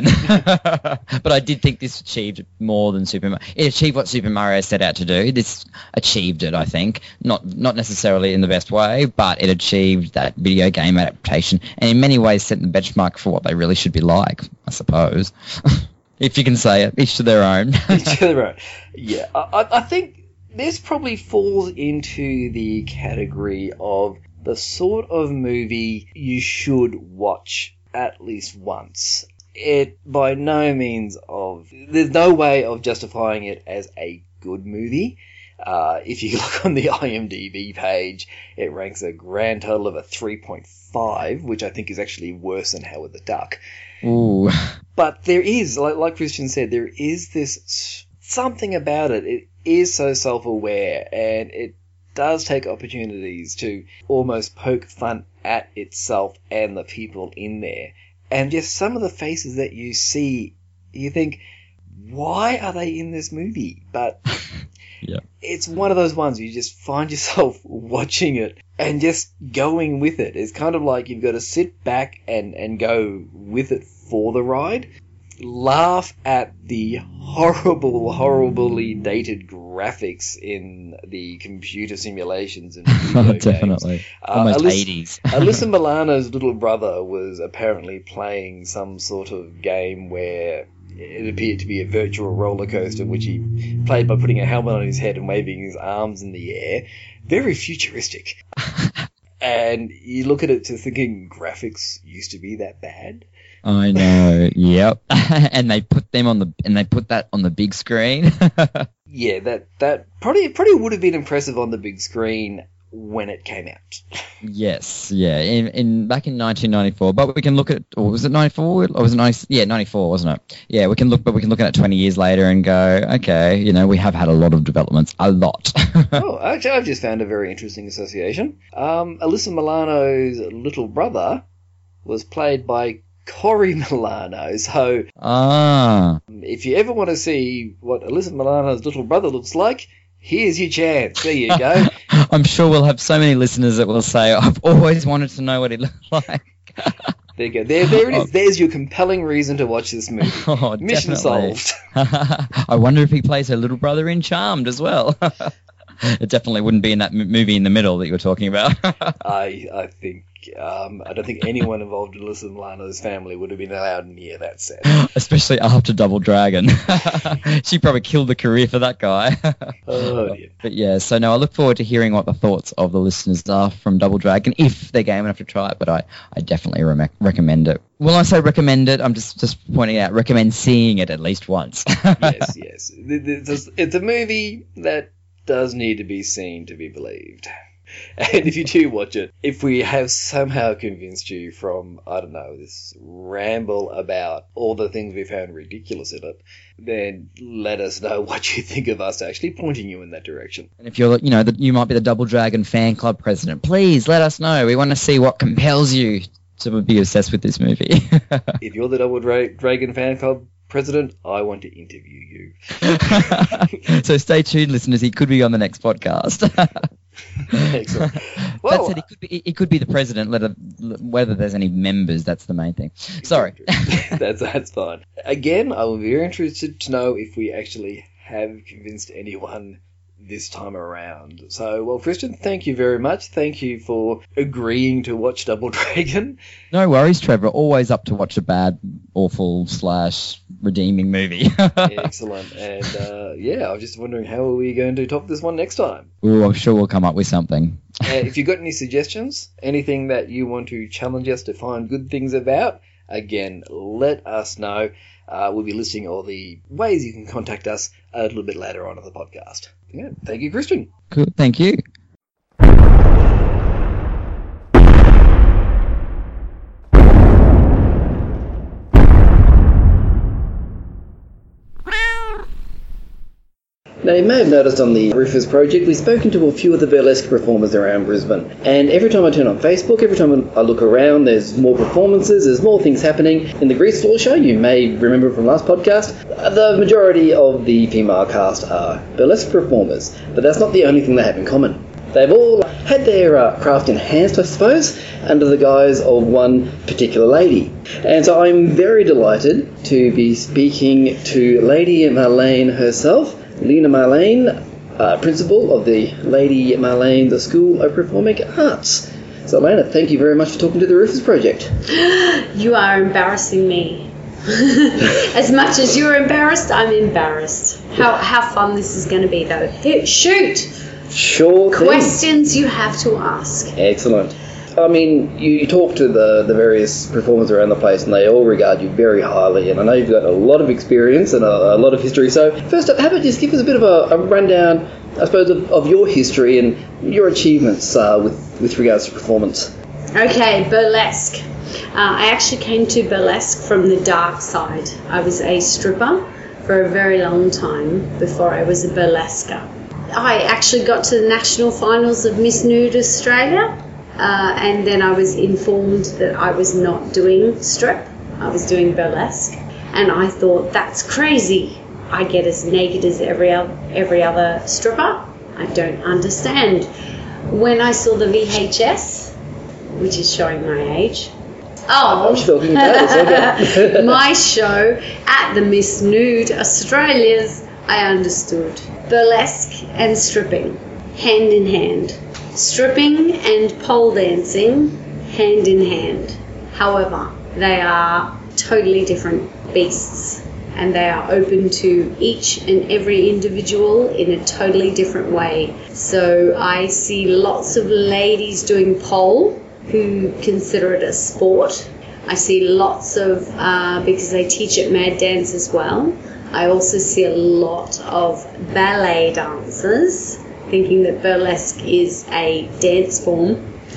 But I did think this achieved more than Super Mario. It achieved what Super Mario set out to do. This achieved it, I think, not not necessarily in the best way, but it achieved that video game adaptation. And in many ways set the benchmark for what they really should be like, I suppose. If you can say it, each to their own. Each to their own. Yeah, I, I think this probably falls into the category of the sort of movie you should watch at least once. It by no means of... There's no way of justifying it as a good movie. Uh, if you look on the IMDb page, it ranks a grand total of a three point five, which I think is actually worse than Howard the Duck. Ooh. But there is, like, like Christian said, there is this something about it. It is so self-aware, and it does take opportunities to almost poke fun at itself and the people in there. And just some of the faces that you see, you think, why are they in this movie? But... Yeah. It's one of those ones where you just find yourself watching it and just going with it. It's kind of like you've got to sit back and, and go with it for the ride. Laugh at the horrible, horribly dated graphics in the computer simulations and video oh, games. Definitely. Almost uh, Alyssa, eighties. Alyssa Milano's little brother was apparently playing some sort of game where it appeared to be a virtual roller coaster, which he played by putting a helmet on his head and waving his arms in the air. Very futuristic. And you look at it to thinking graphics used to be that bad. I know. Yep. And they put them on the and they put that on the big screen. Yeah, that that probably probably would have been impressive on the big screen when it came out. Yes, yeah, in, in back in nineteen ninety-four. But we can look at, or was it ninety-four? Or was it ninety? Yeah, ninety-four, wasn't it? Yeah, we can look, but we can look at it twenty years later and go, okay, you know, we have had a lot of developments, a lot. Oh, actually, I've just found a very interesting association. Um, Alyssa Milano's little brother was played by Corey Milano. So, ah, if you ever want to see what Alyssa Milano's little brother looks like, here's your chance. There you go. I'm sure we'll have so many listeners that will say, I've always wanted to know what he looked like. There you go. There, there it is. There's your compelling reason to watch this movie. Oh, Mission definitely. solved. I wonder if he plays her little brother in Charmed as well. It definitely wouldn't be in that m- movie in the middle that you were talking about. I I think um, I don't think anyone involved in Alyssa Milano's family would have been allowed near that set. Especially after Double Dragon. She probably killed the career for that guy. Oh, dear. But yeah, so no, I look forward to hearing what the thoughts of the listeners are from Double Dragon, if they're game enough to try it, but I, I definitely re- recommend it. When I say recommend it, I'm just, just pointing out, recommend seeing it at least once. Yes, yes. It's a, it's a movie that does need to be seen to be believed. And if you do watch it, if we have somehow convinced you from, I don't know, this ramble about all the things we found ridiculous in it, then let us know what you think of us actually pointing you in that direction. And if you're, you know, the, you might be the Double Dragon fan club president, please let us know. We want to see what compels you to be obsessed with this movie. If you're the Double Dra- Dragon fan club president, I want to interview you. So stay tuned, listeners. He could be on the next podcast. Excellent. Well, that said, he could be he could be the president. Let a, whether there's any members, that's the main thing. Sorry. that's that's fine. Again, I will be very interested to know if we actually have convinced anyone this time around. So, well, Christian, thank you very much. Thank you for agreeing to watch Double Dragon. No worries, Trevor. Always up to watch a bad, awful slash redeeming movie. Excellent. And uh, yeah, I was just wondering how are we going to top this one next time? Ooh, I'm sure we'll come up with something. uh, if you've got any suggestions, anything that you want to challenge us to find good things about, again, let us know. Uh, we'll be listing all the ways you can contact us a little bit later on in the podcast. Yeah, thank you, Christian. Cool. Thank you. Now, you may have noticed on the Roofers Project, we've spoken to a few of the burlesque performers around Brisbane. And every time I turn on Facebook, every time I look around, there's more performances, there's more things happening. In the Grease Floor Show, you may remember from last podcast, the majority of the female cast are burlesque performers. But that's not the only thing they have in common. They've all had their uh, craft enhanced, I suppose, under the guise of one particular lady. And so I'm very delighted to be speaking to Lady Marlene herself, Lena Marlene, uh, principal of the Lady Marlene, the School of Performing Arts. So, Lena, thank you very much for talking to the Roofers Project. You are embarrassing me. As much as you're embarrassed, I'm embarrassed. How how fun this is going to be, though. Here, shoot! Sure thing. Questions you have to ask. Excellent. I mean, you, you talk to the, the various performers around the place and they all regard you very highly, and I know you've got a lot of experience and a, a lot of history. So first up, how about just give us a bit of a, a rundown, I suppose, of, of your history and your achievements uh, with, with regards to performance. Okay, burlesque. Uh, I actually came to burlesque from the dark side. I was a stripper for a very long time before I was a burlesquer. I actually got to the national finals of Miss Nude Australia. Uh, and then I was informed that I was not doing strip, I was doing burlesque, and I thought, that's crazy. I get as naked as every other, every other stripper. I don't understand. When I saw the V H S, which is showing my age, oh, I'm talking about it, okay. My show at the Miss Nude Australias, I understood burlesque and stripping hand in hand. Stripping and pole dancing, hand in hand. However, they are totally different beasts, and they are open to each and every individual in a totally different way. So I see lots of ladies doing pole who consider it a sport. I see lots of, uh, because they teach at Mad Dance as well, I also see a lot of ballet dancers thinking that burlesque is a dance form.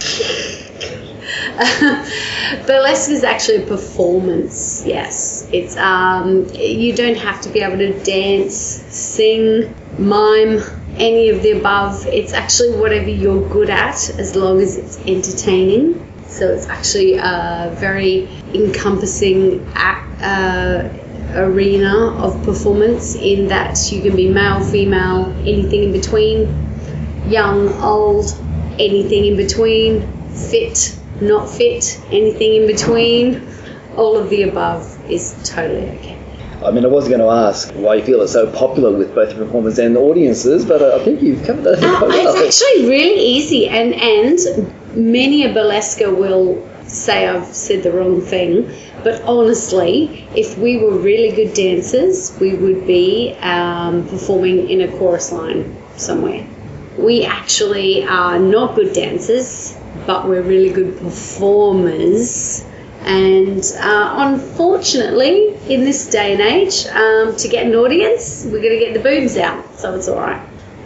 Burlesque is actually a performance, yes. It's um, you don't have to be able to dance, sing, mime, any of the above. It's actually whatever you're good at, as long as it's entertaining. So it's actually a very encompassing act, uh, arena of performance, in that you can be male, female, anything in between, young, old, anything in between, fit, not fit, anything in between, all of the above is totally okay. I mean, I was going to ask why you feel it's so popular with both the performers and the audiences, but I think you've covered that uh, quite well. It's actually really easy, and, and many a burlesquer will say I've said the wrong thing, but honestly, if we were really good dancers, we would be um, performing in a chorus line somewhere. We actually are not good dancers, but we're really good performers. And uh, unfortunately, in this day and age, um, to get an audience, we're going to get the boobs out, so it's all right.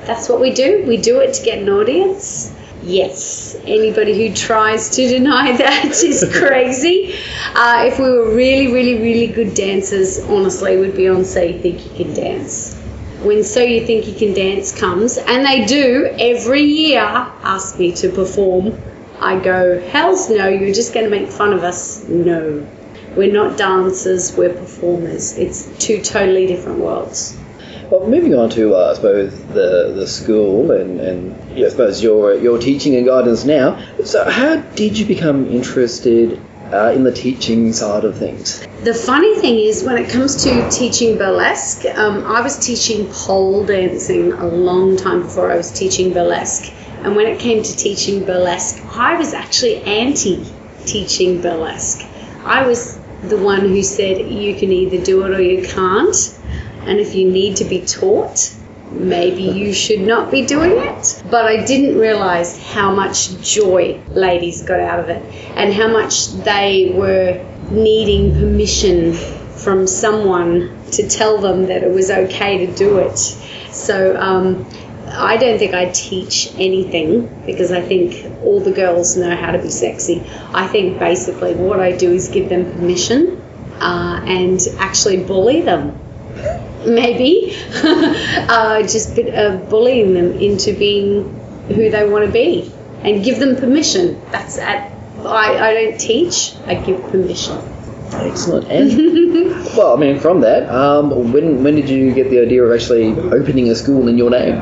That's what we do. We do it to get an audience. Yes. Anybody who tries to deny that is crazy. Uh, if we were really, really, really good dancers, honestly, we'd be on So You Think You Can Dance. When So You Think You Can Dance comes, and they do every year ask me to perform, I go, hells no, you're just going to make fun of us. No. We're not dancers, we're performers. It's two totally different worlds. Well, moving on to, uh, I suppose, the the school and, and yeah, I suppose your your teaching and guidance now. So how did you become interested uh, in the teaching side of things? The funny thing is, when it comes to teaching burlesque, um, I was teaching pole dancing a long time before I was teaching burlesque. And when it came to teaching burlesque, I was actually anti-teaching burlesque. I was the one who said you can either do it or you can't. And if you need to be taught, maybe you should not be doing it. But I didn't realise how much joy ladies got out of it and how much they were needing permission from someone to tell them that it was okay to do it. So um, I don't think I teach anything because I think all the girls know how to be sexy. I think basically what I do is give them permission uh, and actually bully them. Maybe uh, just uh, bullying them into being who they want to be and give them permission. That's at, I, I don't teach, I give permission. Excellent. And well, I mean, from that, um, when when did you get the idea of actually opening a school in your name?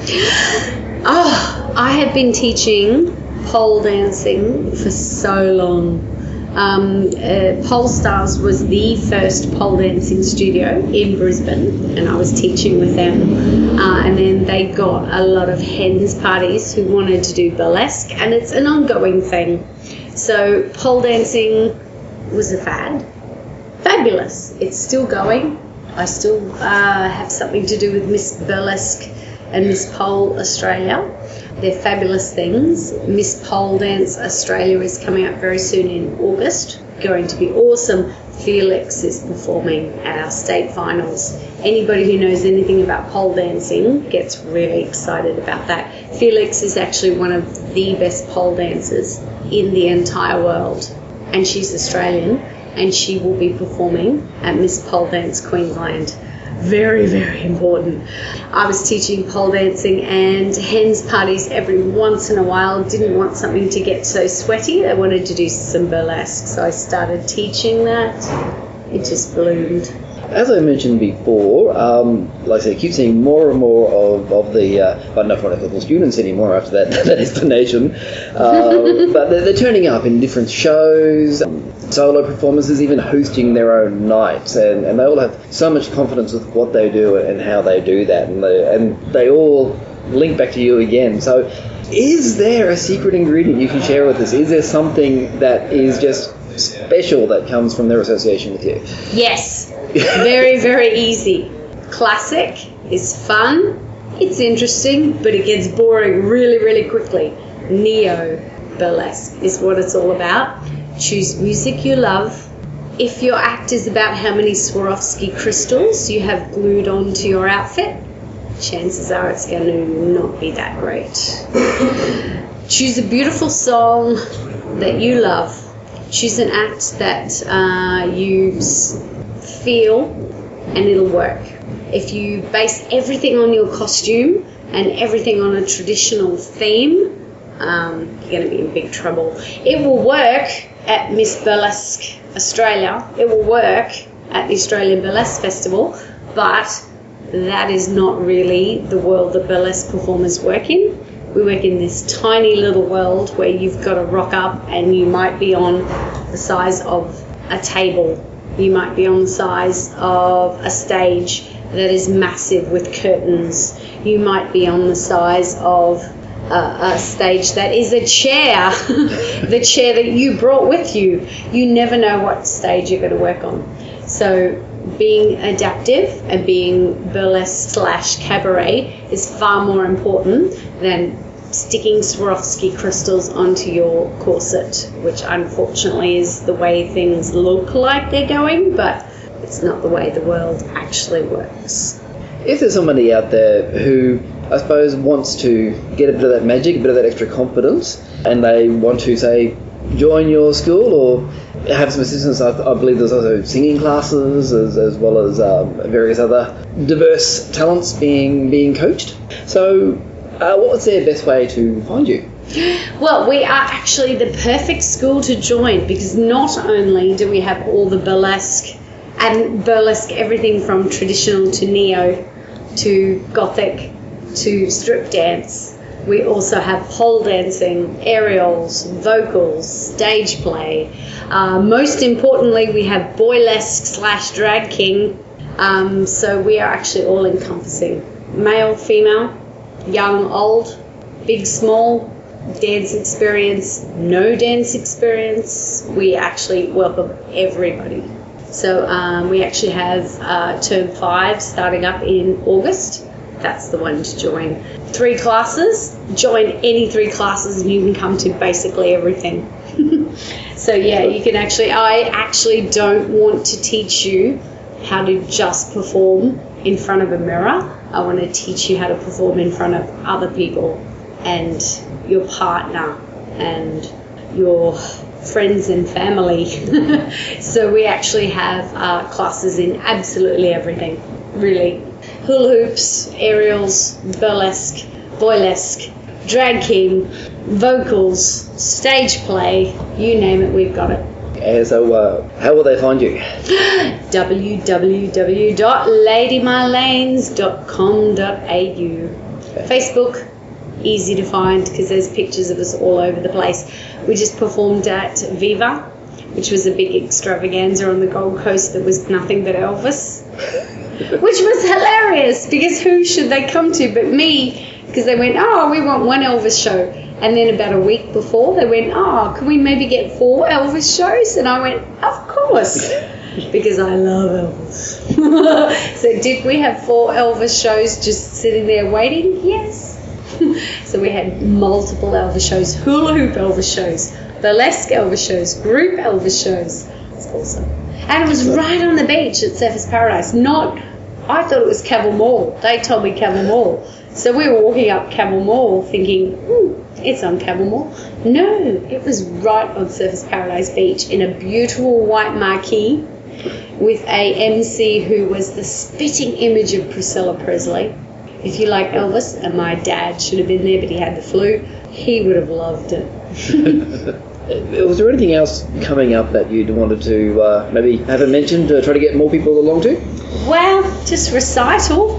Oh, I have been teaching pole dancing for so long. Um, uh, Pole Stars was the first pole dancing studio in Brisbane, and I was teaching with them. Uh, and then they got a lot of hens parties who wanted to do burlesque, and it's an ongoing thing. So pole dancing was a fad. Fabulous. It's still going. I still uh, have something to do with Miss Burlesque and Miss Pole Australia. They're fabulous things. Miss Pole Dance Australia is coming up very soon in August. Going to be awesome. Felix is performing at our state finals. Anybody who knows anything about pole dancing gets really excited about that. Felix is actually one of the best pole dancers in the entire world. And she's Australian, and she will be performing at Miss Pole Dance Queensland. Very, very important. I was teaching pole dancing and hens parties every once in a while. Didn't want something to get so sweaty. They wanted to do some burlesque, so I started teaching that. It just bloomed. As I mentioned before, um, like I say, I keep seeing more and more of, of the, uh, I don't know if I want to call them students anymore after that, that explanation, uh, but they're, they're turning up in different shows, um, solo performances, even hosting their own nights, and, and they all have so much confidence with what they do and how they do that, and they, and they all link back to you again. So is there a secret ingredient you can share with us? Is there something that is just special that comes from their association with you? Yes. Very, very easy. Classic is fun, it's interesting, but it gets boring really, really quickly. Neo burlesque is what it's all about. Choose music you love. If your act is about how many Swarovski crystals you have glued onto your outfit, chances are it's going to not be that great. Choose a beautiful song that you love. Choose an act that uh, you feel, and it'll work. If you base everything on your costume and everything on a traditional theme, um, you're going to be in big trouble. It will work at Miss Burlesque Australia. It will work at the Australian Burlesque Festival, but that is not really the world that burlesque performers work in. We work in this tiny little world where you've got to rock up and you might be on the size of a table. You might be on the size of a stage that is massive with curtains. You might be on the size of a, a stage that is a chair, the chair that you brought with you. You never know what stage you're going to work on. So being adaptive and being burlesque slash cabaret is far more important than sticking Swarovski crystals onto your corset, which unfortunately is the way things look like they're going, but it's not the way the world actually works. If there's somebody out there who I suppose, wants to get a bit of that magic, a bit of that extra confidence, and they want to, say, join your school or have some assistance. I, I believe there's also singing classes as, as well as um, various other diverse talents being being coached. So uh, what's their best way to find you? Well, we are actually the perfect school to join because not only do we have all the burlesque and burlesque, everything from traditional to neo to gothic to strip dance, we also have pole dancing, aerials, vocals, stage play. Uh, most importantly, we have boylesque slash drag king. Um, so we are actually all encompassing. Male, female, young, old, big, small, dance experience, no dance experience. We actually welcome everybody. So um, we actually have uh, term five starting up in August. That's the one to join. Three classes. Join any three classes and you can come to basically everything. So yeah, you can actually, I actually don't want to teach you how to just perform in front of a mirror. I want to teach you how to perform in front of other people and your partner and your friends and family. So we actually have uh, classes in absolutely everything, really. Hula hoops, aerials, burlesque, boylesque, drag king, vocals, stage play, you name it, we've got it. And so uh, how will they find you? w w w dot lady my lanes dot com dot a u. Okay. Facebook, easy to find because there's pictures of us all over the place. We just performed at Viva, which was a big extravaganza on the Gold Coast that was nothing but Elvis. Which was hilarious because who should they come to but me? Because they went, oh, we want one Elvis show. And then about a week before, they went, oh, can we maybe get four Elvis shows? And I went, of course, because I love Elvis. So did we have four Elvis shows just sitting there waiting? Yes. So we had multiple Elvis shows, hula hoop Elvis shows, burlesque Elvis shows, group Elvis shows. It's awesome. And it was right on the beach at Surfers Paradise. Not, I thought it was Cavill Mall. They told me Cavill Mall. So we were walking up Cavill Mall thinking, hmm, it's on Cavill Mall. No, it was right on Surfers Paradise Beach in a beautiful white marquee with a M C who was the spitting image of Priscilla Presley. If you like Elvis, and my dad should have been there, but he had the flu, he would have loved it. Was there anything else coming up that you'd wanted to uh, maybe have a mention to try to get more people along to? Well, just recital.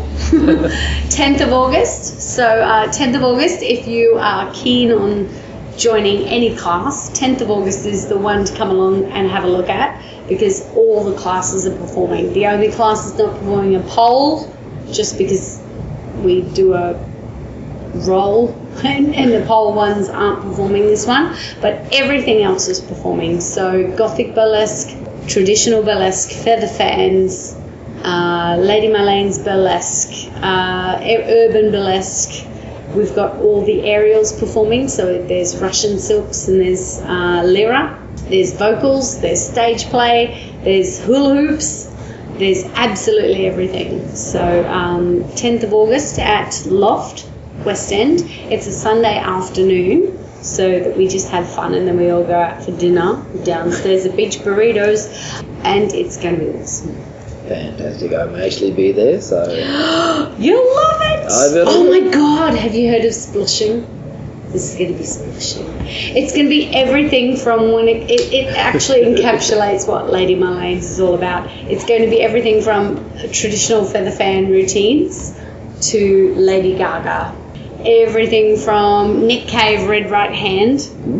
tenth of August. So uh, tenth of August, if you are keen on joining any class, tenth of August is the one to come along and have a look at because all the classes are performing. The only class that's not performing a pole, just because we do a roll and, and the pole ones aren't performing this one, but everything else is performing. So Gothic burlesque, traditional burlesque, feather fans, uh, Lady Marlene's burlesque, uh, urban burlesque. We've got all the aerials performing, so there's Russian silks and there's uh, lyra, there's vocals, there's stage play, there's hula hoops, there's absolutely everything. So um, tenth of August at Loft, West End. It's a Sunday afternoon, so that we just have fun and then we all go out for dinner downstairs at Beach Burritos, and it's going to be awesome. Fantastic. I may actually be there, so... You'll love it! I will. Oh my God, have you heard of Splushing? This is going to be Splushing. It's going to be everything from when it, it, it actually encapsulates what Lady Marlene's is all about. It's going to be everything from traditional feather fan routines to Lady Gaga. Everything from Nick Cave, Red Right Hand,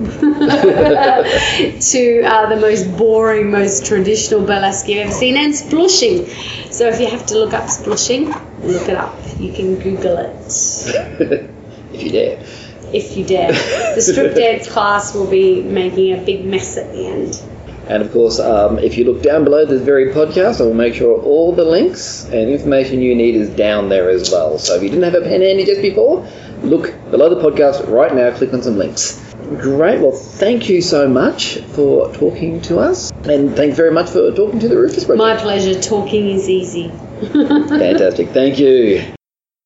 to uh, the most boring, most traditional burlesque you've ever seen, and Splushing. So if you have to look up Splushing, look it up. You can Google it. If you dare. If you dare. The strip dance class will be making a big mess at the end. And of course, um, if you look down below this very podcast, I will make sure all the links and information you need is down there as well. So if you didn't have a pen handy just before, look below the podcast right now, click on some links. Great. Well, thank you so much for talking to us. And thanks very much for talking to the Rufus Project. My pleasure. Talking is easy. Fantastic. Thank you.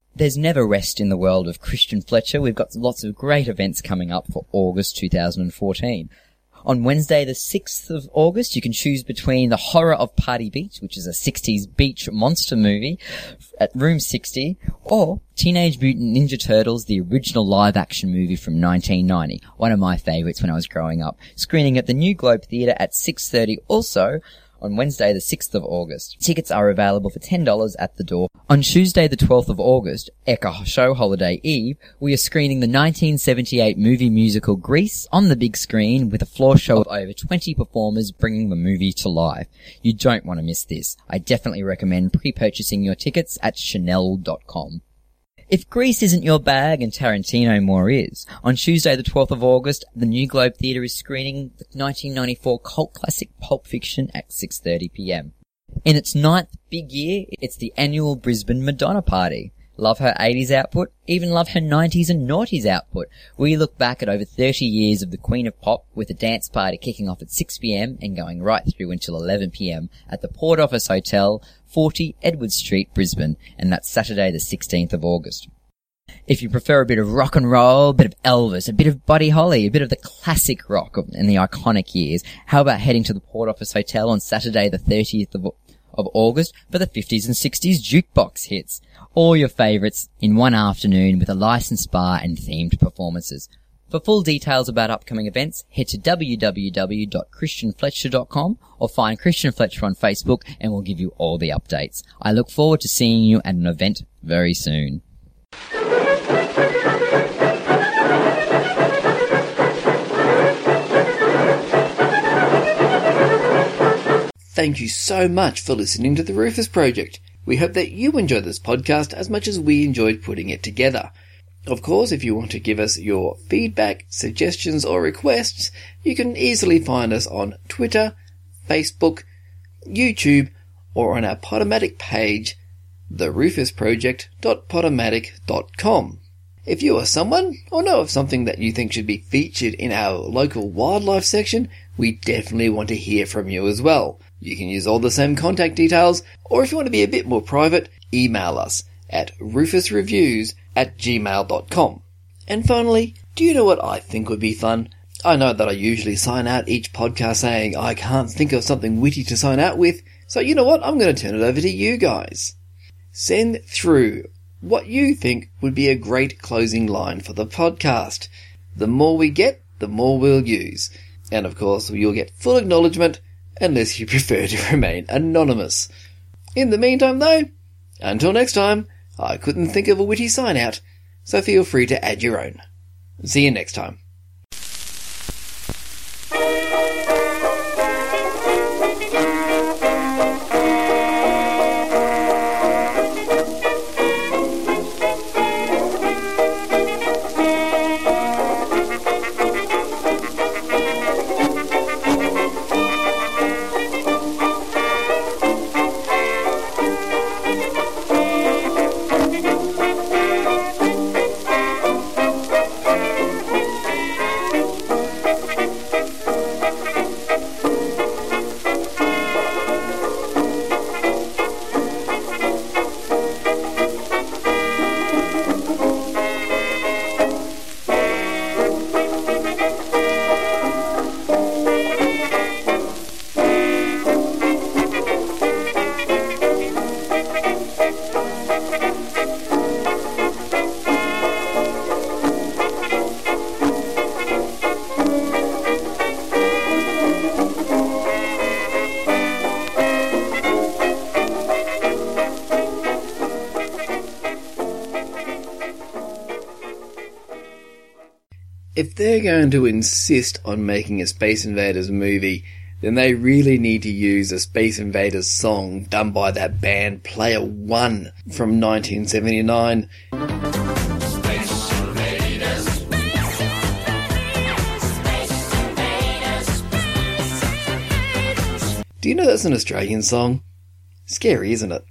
There's never rest in the world of Christian Fletcher. We've got lots of great events coming up for August two thousand fourteen. On Wednesday the sixth of August, you can choose between The Horror of Party Beach, which is a sixties beach monster movie at Room sixty, or Teenage Mutant Ninja Turtles, the original live-action movie from nineteen ninety, one of my favourites when I was growing up, screening at the New Globe Theatre at six thirty, also on Wednesday the sixth of August. Tickets are available for ten dollars at the door. On Tuesday the twelfth of August, Eka Show Holiday Eve, we are screening the nineteen seventy-eight movie musical Grease on the big screen with a floor show of over twenty performers bringing the movie to life. You don't want to miss this. I definitely recommend pre-purchasing your tickets at chanel dot com. If Grease isn't your bag and Tarantino more is, on Tuesday the twelfth of August, the New Globe Theatre is screening the nineteen ninety-four cult classic Pulp Fiction at six thirty p m. In its ninth big year, it's the annual Brisbane Madonna Party. Love her eighties output, even love her nineties and noughties output. We look back at over thirty years of the Queen of Pop with a dance party kicking off at six p m and going right through until eleven p m at the Port Office Hotel, forty Edward Street, Brisbane, and that's Saturday the sixteenth of August. If you prefer a bit of rock and roll, a bit of Elvis, a bit of Buddy Holly, a bit of the classic rock of, in the iconic years, how about heading to the Port Office Hotel on Saturday the thirtieth of, of August for the fifties and sixties jukebox hits? All your favourites in one afternoon with a licensed bar and themed performances. For full details about upcoming events, head to w w w dot christian fletcher dot com or find Christian Fletcher on Facebook and we'll give you all the updates. I look forward to seeing you at an event very soon. Thank you so much for listening to the Rufus Project. We hope that you enjoyed this podcast as much as we enjoyed putting it together. Of course, if you want to give us your feedback, suggestions or requests, you can easily find us on Twitter, Facebook, YouTube, or on our Podomatic page, the rufus project dot podomatic dot com. If you are someone, or know of something that you think should be featured in our local wildlife section, we definitely want to hear from you as well. You can use all the same contact details, or if you want to be a bit more private, email us at rufus reviews at gmail dot com. And finally, do you know what I think would be fun? I know that I usually sign out each podcast saying I can't think of something witty to sign out with, so you know what? I'm going to turn it over to you guys. Send through what you think would be a great closing line for the podcast. The more we get, the more we'll use. And of course, you'll get full acknowledgement unless you prefer to remain anonymous. In the meantime though, until next time, I couldn't think of a witty sign out, so feel free to add your own. See you next time. If they're going to insist on making a Space Invaders movie, then they really need to use a Space Invaders song done by that band Player One from nineteen seventy-nine. Space Invaders. Space Invaders. Space Invaders. Do you know that's an Australian song? Scary, isn't it?